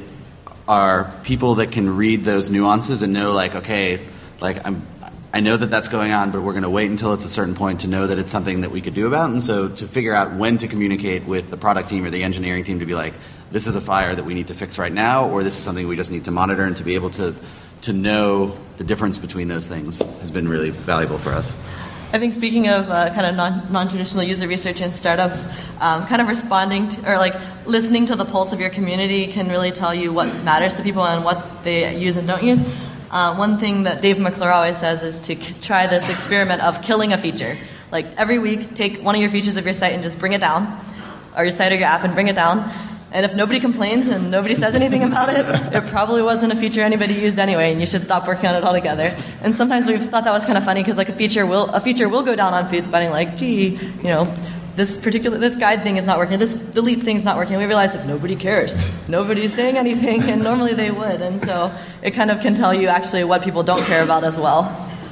Speaker 2: are people that can read those nuances and know, like, okay, like I'm. I know that that's going on, but we're going to wait until it's a certain point to know that it's something that we could do about. And so to figure out when to communicate with the product team or the engineering team to be like, this is a fire that we need to fix right now, or this is something we just need to monitor, and to be able to to know the difference between those things has been really valuable for us.
Speaker 3: I think speaking of uh, kind of non, non-traditional user research in startups, um, kind of responding to, or like listening to the pulse of your community can really tell you what matters to people and what they use and don't use. Uh, one thing that Dave McClure always says is to k- try this experiment of killing a feature. Like every week, take one of your features of your site and just bring it down, or your site or your app and bring it down. And if nobody complains and nobody says anything about it, it probably wasn't a feature anybody used anyway, and you should stop working on it altogether. And sometimes we've thought that was kind of funny because like a feature will a feature will go down on Foodspotting, like, gee, you know, this particular, this guide thing is not working, this delete thing's not working. We realize that nobody cares. Nobody's saying anything, and normally they would. And so it kind of can tell you actually what people don't care about as well.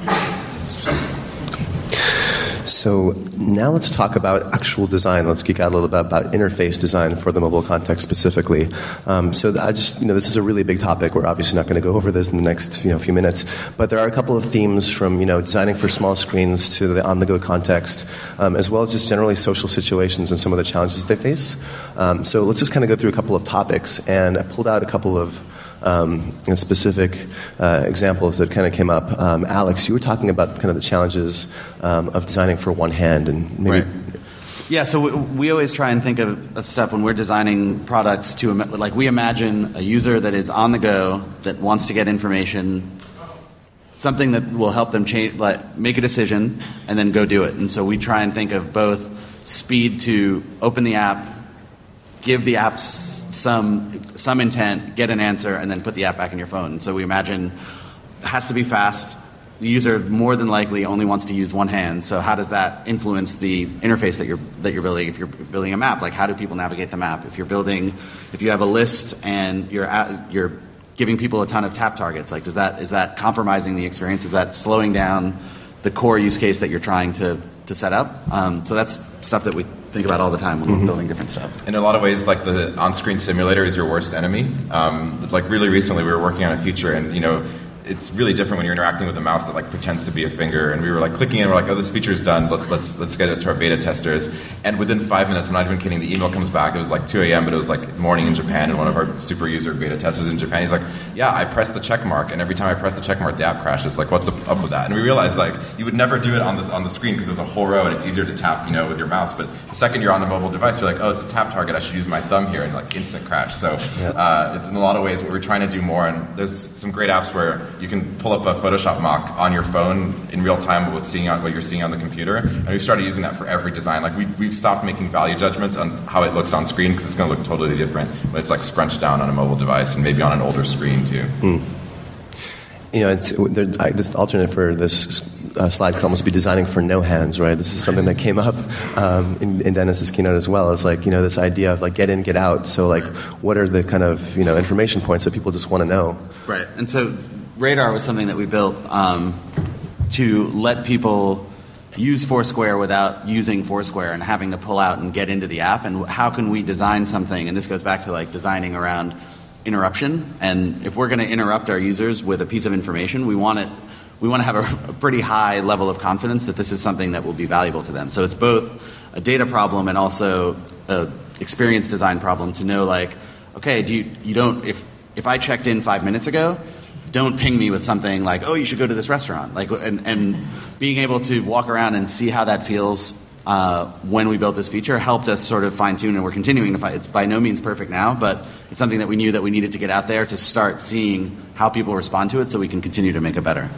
Speaker 1: So now let's talk about actual design. Let's geek out a little bit about interface design for the mobile context specifically. Um, so I just, you know, this is a really big topic. We're obviously not going to go over this in the next, you know, few minutes. But there are a couple of themes from, you know, designing for small screens to the on-the-go context, um, as well as just generally social situations and some of the challenges they face. Um, so let's just kind of go through a couple of topics. And I pulled out a couple of Um, you know, specific uh, examples that kind of came up. Um, Alex, you were talking about kind of the challenges um, of designing for one hand, and maybe.
Speaker 2: Right. Yeah, so we, we always try and think of, of stuff when we're designing products to, like, we imagine a user that is on the go, that wants to get information, something that will help them change, like, make a decision, and then go do it. And so we try and think of both speed to open the app, give the app some some intent, get an answer, and then put the app back in your phone. So we imagine it has to be fast. The user more than likely only wants to use one hand. So how does that influence the interface that you're that you're building? If you're building a map, like how do people navigate the map? If you're building, if you have a list and you're at, you're giving people a ton of tap targets, like does that is that compromising the experience? Is that slowing down the core use case that you're trying to to set up? Um, so that's stuff that we think about all the time when mm-hmm. we're building different stuff.
Speaker 5: In a lot of ways, like the on-screen simulator is your worst enemy. Um, like really recently, we were working on a feature, and you know, it's really different when you're interacting with a mouse that like pretends to be a finger. And we were like clicking in, we're like, oh, this feature is done. Let's let's let's get it to our beta testers. And within five minutes, I'm not even kidding, the email comes back. It was like two a.m., but it was like morning in Japan, and one of our super user beta testers in Japan, he's like, yeah, I pressed the check mark, and every time I press the check mark, the app crashes. Like, what's up with that? And we realized like you would never do it on the on the screen because there's a whole row, and it's easier to tap, you know, with your mouse. But the second you're on a mobile device, you're like, oh, it's a tap target. I should use my thumb here, and like instant crash. So uh, it's in a lot of ways what we're trying to do more. And there's some great apps where you can pull up a Photoshop mock on your phone in real time with what's seeing on, what you're seeing on the computer, and we've started using that for every design. Like we, we've stopped making value judgments on how it looks on screen because it's going to look totally different when it's like scrunched down on a mobile device and maybe on an older screen too.
Speaker 1: Mm. You know, it's, there, I, this alternate for this uh, slide could almost be designing for no hands, right? This is something that came up um, in, in Dennis's keynote as well. It's like, you know, this idea of like get in, get out. So like, what are the kind of, you know, information points that people just want to know?
Speaker 2: Right, and so Radar was something that we built um, to let people use Foursquare without using Foursquare and having to pull out and get into the app. And how can we design something? And this goes back to like designing around interruption. And if we're going to interrupt our users with a piece of information, we want it. We want to have a, a pretty high level of confidence that this is something that will be valuable to them. So it's both a data problem and also a experience design problem to know like, okay, do you you don't if if I checked in five minutes ago, don't ping me with something like, oh, you should go to this restaurant. Like, and, and being able to walk around and see how that feels uh, when we built this feature helped us sort of fine tune, and we're continuing to find. It's by no means perfect now, but it's something that we knew that we needed to get out there to start seeing how people respond to it, so we can continue to make it better.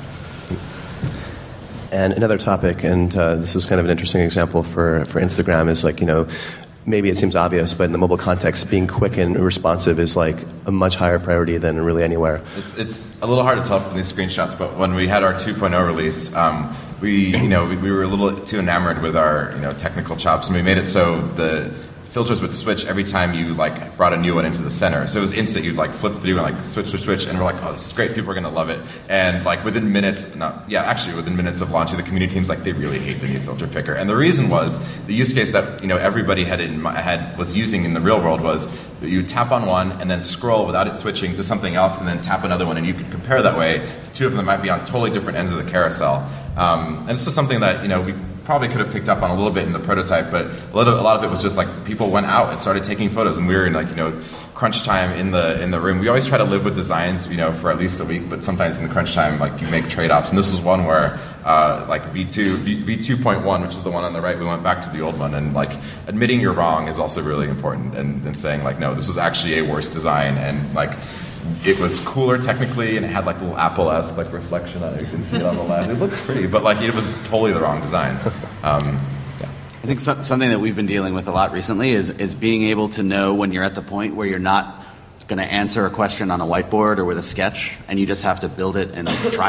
Speaker 1: And another topic, and uh, this was kind of an interesting example for for Instagram, is like, you know, maybe it seems obvious, but in the mobile context, being quick and responsive is like a much higher priority than really anywhere.
Speaker 5: It's, it's a little hard to tell from these screenshots, but when we had our two point oh release, um, we, you know, we, we were a little too enamored with our, you know, technical chops, and we made it so the filters would switch every time you like brought a new one into the center. So it was instant. You'd like flip through and like switch, switch, switch, and we're like, oh, this is great. People are going to love it. And like within minutes, not yeah, actually within minutes of launching, the community team's like, they really hate the new filter picker. And the reason was the use case that you know everybody had in had was using in the real world was that you tap on one and then scroll without it switching to something else, and then tap another one, and you could compare that way. The two of them might be on totally different ends of the carousel. Um, and this is something that you know we. probably could have picked up on a little bit in the prototype, but a lot of, a lot of it was just like people went out and started taking photos, and we were in like you know crunch time in the in the room. We always try to live with designs, you know, for at least a week, but sometimes in the crunch time, like you make trade-offs. And this was one where uh, like V two V two point one, which is the one on the right, we went back to the old one, and like admitting you're wrong is also really important, and, and saying like no, this was actually a worse design, and like. It was cooler technically, and it had like a little Apple-esque like reflection on it. You can see it on the left. It looked pretty, but like it was totally the wrong design. Um, yeah.
Speaker 2: I think so, something that we've been dealing with a lot recently is is being able to know when you're at the point where you're not going to answer a question on a whiteboard or with a sketch, and you just have to build it and try it.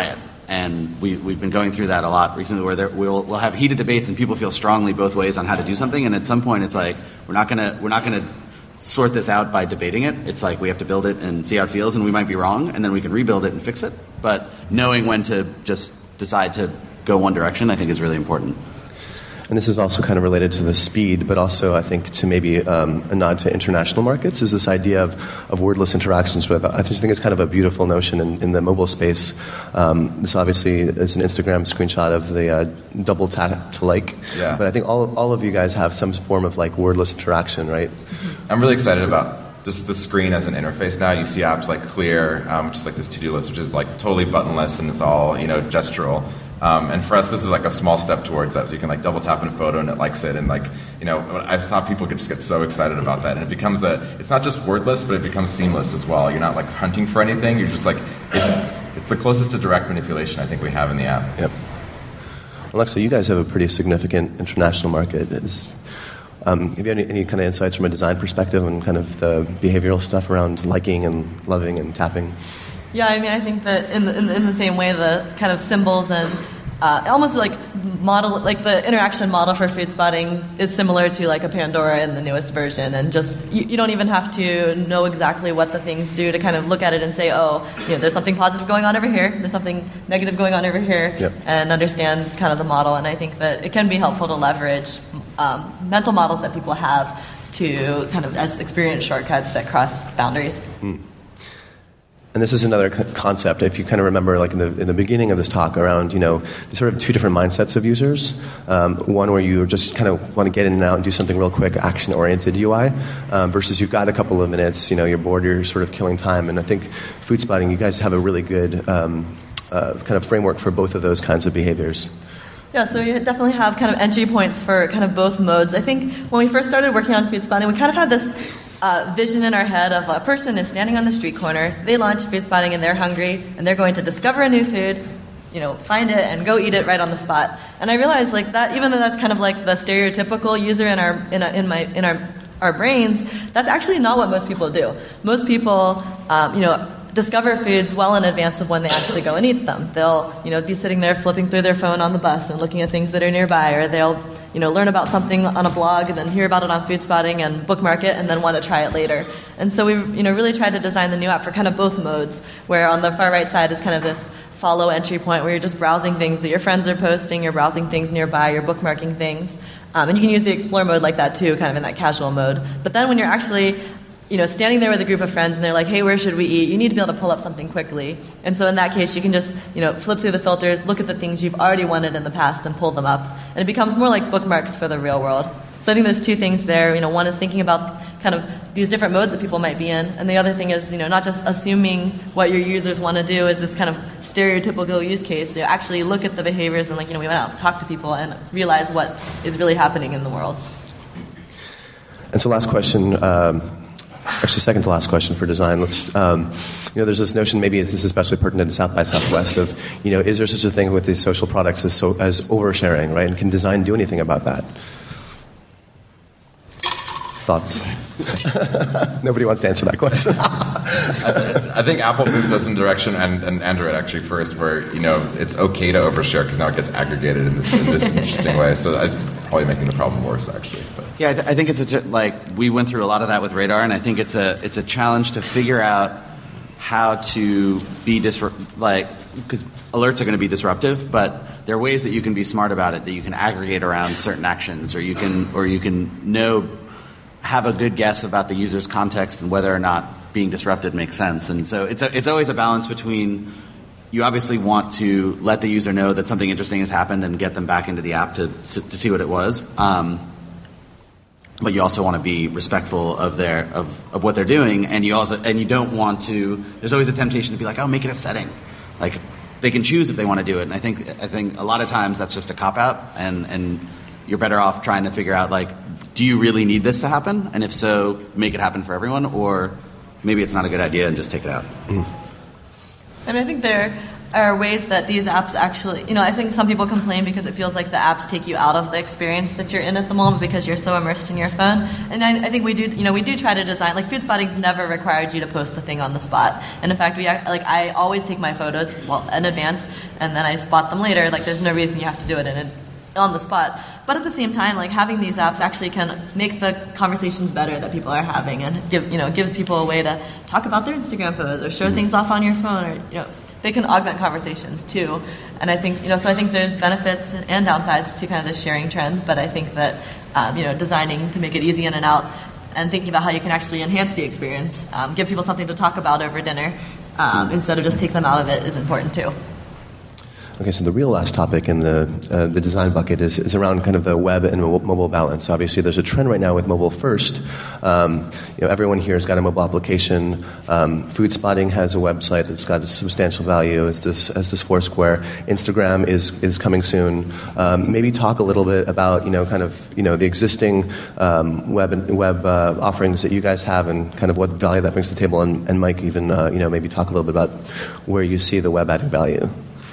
Speaker 2: and we, we've been going through that a lot recently, where there, we'll, we'll have heated debates and people feel strongly both ways on how to do something. And at some point, it's like we're not gonna we're not gonna sort this out by debating it. It's like we have to build it and see how it feels, and we might be wrong, and then we can rebuild it and fix it. But knowing when to just decide to go one direction, I think, is really important.
Speaker 1: And this is also kind of related to the speed, but also I think to maybe um, a nod to international markets is this idea of, of wordless interactions with. I just think it's kind of a beautiful notion in, in the mobile space. Um, this obviously is an Instagram screenshot of the uh, double tap to like.
Speaker 5: Yeah.
Speaker 1: But I think all all of you guys have some form of like wordless interaction, right?
Speaker 5: I'm really excited about just the screen as an interface now. You see apps like Clear, um, which is like this to-do list, which is like totally buttonless and it's all, you know, gestural. Um, and for us, this is like a small step towards that. So you can like double tap in a photo and it likes it. And like, you know, I saw people could just get so excited about that. And it becomes a, it's not just wordless, but it becomes seamless as well. You're not like hunting for anything. You're just like, it's, it's the closest to direct manipulation I think we have in the app.
Speaker 1: Yep. Alexa, you guys have a pretty significant international market. Is, um, have you any, any kind of insights from a design perspective on kind of the behavioral stuff around liking and loving and tapping?
Speaker 3: Yeah, I mean, I think that in the, in, in the same way, the kind of symbols and uh, almost like model, like the interaction model for food spotting is similar to like a Pandora in the newest version, and just you, you don't even have to know exactly what the things do to kind of look at it and say, oh, you know, there's something positive going on over here, there's something negative going on over here,
Speaker 1: yep.
Speaker 3: and understand kind of the model. And I think that it can be helpful to leverage um, mental models that people have to kind of as experience shortcuts that cross boundaries.
Speaker 1: Mm. And this is another concept, if you kind of remember, like in the in the beginning of this talk, around, you know, sort of two different mindsets of users. Um, one where you just kind of want to get in and out and do something real quick, action-oriented U I, um, versus you've got a couple of minutes, you know, you're bored, you're sort of killing time. And I think food spotting, you guys have a really good um, uh, kind of framework for both of those kinds of behaviors.
Speaker 3: Yeah, so we definitely have kind of entry points for kind of both modes. I think when we first started working on food spotting, we kind of had this Uh, vision in our head of a person is standing on the street corner, they launch food spotting and they're hungry and they're going to discover a new food, you know, find it and go eat it right on the spot. And I realized like that, even though that's kind of like the stereotypical user in our in, a, in my in our our brains, that's actually not what most people do. Most people, um, you know, discover foods well in advance of when they actually go and eat them. They'll, you know, be sitting there flipping through their phone on the bus and looking at things that are nearby, or they'll, you know, learn about something on a blog and then hear about it on food spotting and bookmark it and then want to try it later. And so we've, you know, really tried to design the new app for kind of both modes, where on the far right side is kind of this follow entry point where you're just browsing things that your friends are posting, you're browsing things nearby, you're bookmarking things. Um, and you can use the explore mode like that too, kind of in that casual mode. But then when you're actually, you know, standing there with a group of friends and they're like, hey, where should we eat? You need to be able to pull up something quickly. And so in that case, you can just, you know, flip through the filters, look at the things you've already wanted in the past and pull them up. And it becomes more like bookmarks for the real world. So I think there's two things there. You know, one is thinking about kind of these different modes that people might be in. And the other thing is, you know, not just assuming what your users want to do is this kind of stereotypical use case. You know, actually look at the behaviors and, like, you know, we went out and talk to people and realize what is really happening in the world.
Speaker 1: And so last question, um, actually second to last question for design. Let's, um, you know, there's this notion, maybe it's this is especially pertinent to South by Southwest, of, you know, is there such a thing with these social products as, so, as oversharing, right? And can design do anything about that? Thoughts? Nobody wants to answer that question.
Speaker 5: I, I think Apple moved us in direction, and, and Android actually first, where, you know, it's okay to overshare because now it gets aggregated in this, in this interesting way. So it's probably making the problem worse, actually. But.
Speaker 2: Yeah, I, th- I think it's a, like we went through a lot of that with Radar, and I think it's a it's a challenge to figure out how to be disrupt, like, because alerts are going to be disruptive, but there are ways that you can be smart about it, that you can aggregate around certain actions, or you can or you can know. have a good guess about the user's context and whether or not being disrupted makes sense. And so it's a, it's always a balance between, you obviously want to let the user know that something interesting has happened and get them back into the app to to see what it was. Um, but you also want to be respectful of their of, of what they're doing, and you also and you don't want to. There's always a temptation to be like, oh, make it a setting, like they can choose if they want to do it. And I think I think a lot of times that's just a cop out, and and you're better off trying to figure out, like, do you really need this to happen? And if so, make it happen for everyone, or maybe it's not a good idea and just take it out.
Speaker 1: Mm.
Speaker 3: I mean, I think there, are ways that these apps actually, you know, I think some people complain because it feels like the apps take you out of the experience that you're in at the moment because you're so immersed in your phone. And I, I think we do, you know, we do try to design, like Food Spotting's never required you to post the thing on the spot. And in fact, we like I always take my photos well in advance and then I spot them later. Like there's no reason you have to do it in a, on the spot. But at the same time, like having these apps actually can make the conversations better that people are having, and give you know gives people a way to talk about their Instagram photos or show things off on your phone, or you know they can augment conversations too. And I think you know so I think there's benefits and downsides to kind of this sharing trend. But I think that um, you know designing to make it easy in and out, and thinking about how you can actually enhance the experience, um, give people something to talk about over dinner um, instead of just take them out of it is important too.
Speaker 1: Okay, so the real last topic in the uh, the design bucket is, is around kind of the web and mobile balance. Obviously, there's a trend right now with mobile first. Um, you know, everyone here has got a mobile application. Um, Food Spotting has a website that's got a substantial value, as does, as does Foursquare. Instagram is is coming soon. Um, maybe talk a little bit about you know kind of you know the existing um, web and web uh, offerings that you guys have, and kind of what value that brings to the table. And, and Mike, even uh, you know maybe talk a little bit about where you see the web adding value.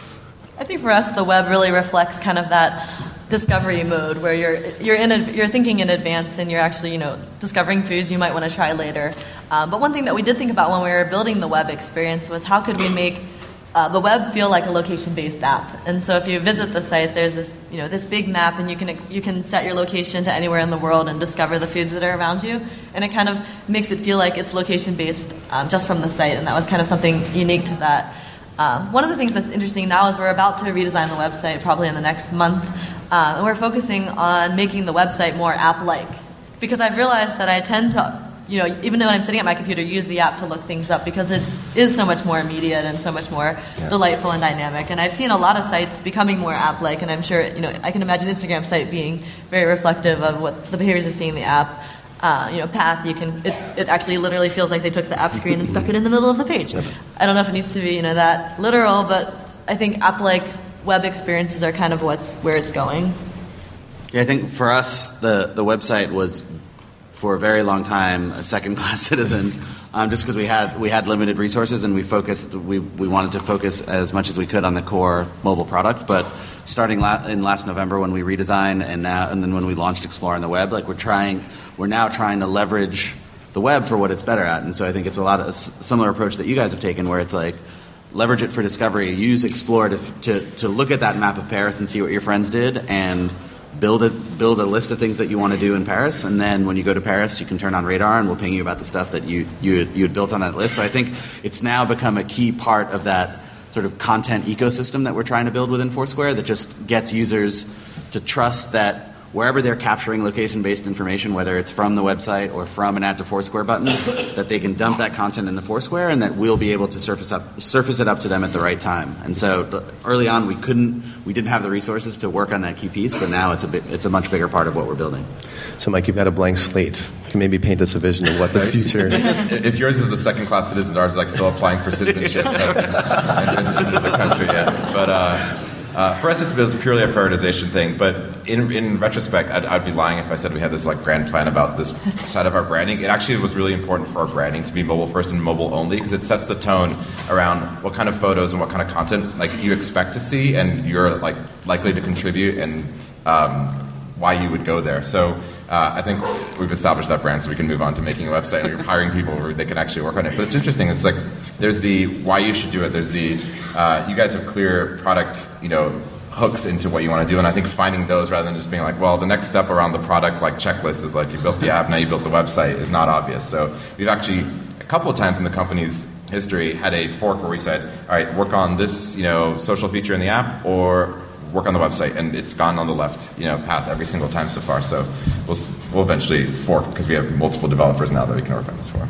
Speaker 3: I think for us, the web really reflects kind of that discovery mode where you're you're in a, you're thinking in advance and you're actually you know discovering foods you might want to try later. Um, but one thing that we did think about when we were building the web experience was how could we make uh, the web feel like a location-based app. And so if you visit the site, there's this you know this big map, and you can you can set your location to anywhere in the world and discover the foods that are around you. And it kind of makes it feel like it's location-based um, just from the site. And that was kind of something unique to that. Um, one of the things that's interesting now is we're about to redesign the website probably in the next month, uh, and we're focusing on making the website more app-like, because I've realized that I tend to, you know, even when I'm sitting at my computer, use the app to look things up because it is so much more immediate and so much more yeah. delightful and dynamic. And I've seen a lot of sites becoming more app-like, and I'm sure, you know, I can imagine Instagram site being very reflective of what the behaviors of seeing in the app. Uh, you know, Path, you can, it, it actually literally feels like they took the app screen and stuck it in the middle of the page. I don't know if it needs to be, you know, that literal, but I think app-like web experiences are kind of what's where it's going.
Speaker 2: Yeah, I think for us, the, the website was, for a very long time, a second-class citizen, um, just because we had we had limited resources, and we focused, we, we wanted to focus as much as we could on the core mobile product, but starting la- in last November when we redesigned, and now, and then when we launched Explore on the web, like we're trying, we're now trying to leverage the web for what it's better at. And so I think it's a lot of a similar approach that you guys have taken, where it's like leverage it for discovery, use Explore to to, to look at that map of Paris and see what your friends did, and build a build a list of things that you want to do in Paris. And then when you go to Paris, you can turn on Radar, and we'll ping you about the stuff that you you you had built on that list. So I think it's now become a key part of that sort of content ecosystem that we're trying to build within Foursquare, that just gets users to trust that wherever they're capturing location-based information, whether it's from the website or from an Add to Foursquare button, that they can dump that content into Foursquare, and that we'll be able to surface up surface it up to them at the right time. And so early on, we couldn't, we didn't have the resources to work on that key piece, but now it's a bit, it's a much bigger part of what we're building.
Speaker 1: So, Mike, you've got a blank slate. You can maybe paint us a vision of what the future.
Speaker 5: If yours is the second-class citizens, ours is like still applying for citizenship in, in, in the country yet. But. Uh, Uh, for us, it's purely a prioritization thing, but in in retrospect, I'd, I'd be lying if I said we had this like grand plan about this side of our branding. It actually was really important for our branding to be mobile first and mobile only, because it sets the tone around what kind of photos and what kind of content like you expect to see, and you're like likely to contribute, and um, why you would go there. So uh, I think we've established that brand, so we can move on to making a website and hiring people where they can actually work on it. But it's interesting. It's like there's the why you should do it. There's the Uh, you guys have clear product, you know, hooks into what you want to do, and I think finding those rather than just being like, well, the next step around the product like checklist is like you built the app, now you built the website is not obvious. So we've actually a couple of times in the company's history had a fork where we said, all right, work on this, you know, social feature in the app, or work on the website, and it's gone on the left, you know, path every single time so far. So we'll we'll eventually fork because we have multiple developers now that we can work on this for.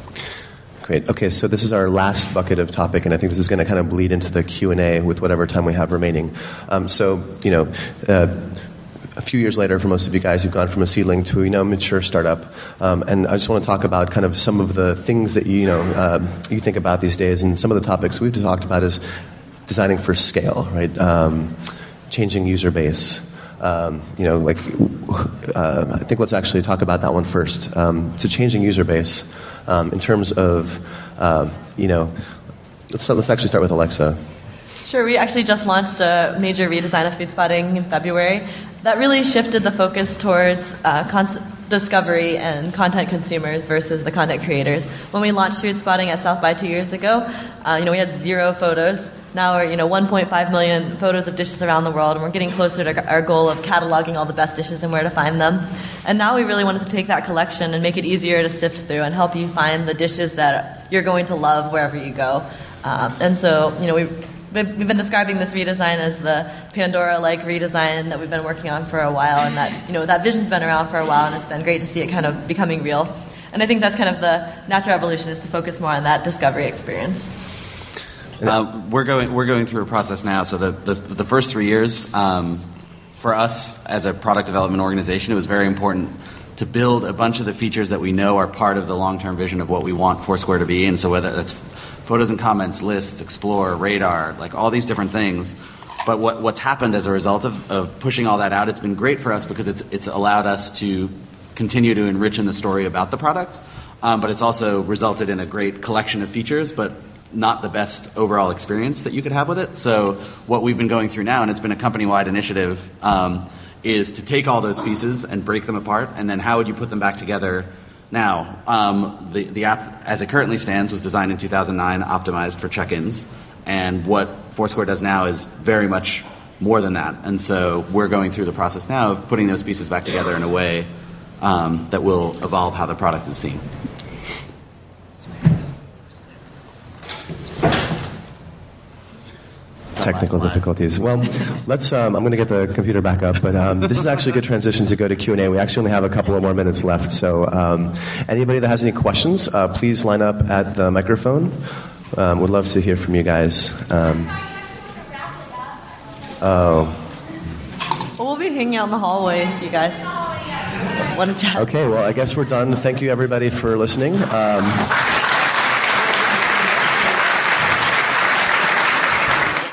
Speaker 1: Great. Okay, so this is our last bucket of topic, and I think this is going to kind of bleed into the Q and A with whatever time we have remaining. Um, so, you know, uh, a few years later, for most of you guys, you've gone from a seedling to, you know, a mature startup. Um, and I just want to talk about kind of some of the things that, you know, uh, you think about these days, and some of the topics we've talked about is designing for scale, right? Um, changing user base. Um, you know, like, uh, I think let's actually talk about that one first. Um, so changing user base. Um, in terms of, uh, you know, let's let's actually start with Alexa.
Speaker 3: Sure, we actually just launched a major redesign of Food Spotting in February. That really shifted the focus towards uh, cons- discovery and content consumers versus the content creators. When we launched Food Spotting at South by two years ago, uh, you know, we had zero photos. Now we're, you know, one point five million photos of dishes around the world, and we're getting closer to our goal of cataloging all the best dishes and where to find them. And now we really wanted to take that collection and make it easier to sift through and help you find the dishes that you're going to love wherever you go. Um, and so, you know, we've We've been describing this redesign as the Pandora-like redesign that we've been working on for a while, and that, you know, that vision's been around for a while, and it's been great to see it kind of becoming real. And I think that's kind of the natural evolution, is to focus more on that discovery experience.
Speaker 2: Uh, we're going we're going through a process now. So the the, the first three years, um, for us as a product development organization, it was very important to build a bunch of the features that we know are part of the long-term vision of what we want Foursquare to be. And so whether that's photos and comments, lists, Explore, Radar, like all these different things. But what, what's happened as a result of, of pushing all that out, it's been great for us because it's it's allowed us to continue to enrich in the story about the product. Um, but it's also resulted in a great collection of features, but not the best overall experience that you could have with it. So what we've been going through now, and it's been a company-wide initiative, um, is to take all those pieces and break them apart, and then how would you put them back together now? Um, the, the app, as it currently stands, was designed in two thousand nine, optimized for check-ins, and what Foursquare does now is very much more than that. And so we're going through the process now of putting those pieces back together in a way um, that will evolve how the product is seen.
Speaker 1: Technical difficulties. Well, let's. Um, I'm going to get the computer back up, but um, this is actually a good transition to go to Q and A. We actually only have a couple of more minutes left, so um, anybody that has any questions, uh, please line up at the microphone. Um, would love to hear from you guys. Um, oh.
Speaker 3: Well, we'll be hanging out in the hallway if you guys want to chat.
Speaker 1: Okay. Well, I guess we're done. Thank you, everybody, for listening. Um,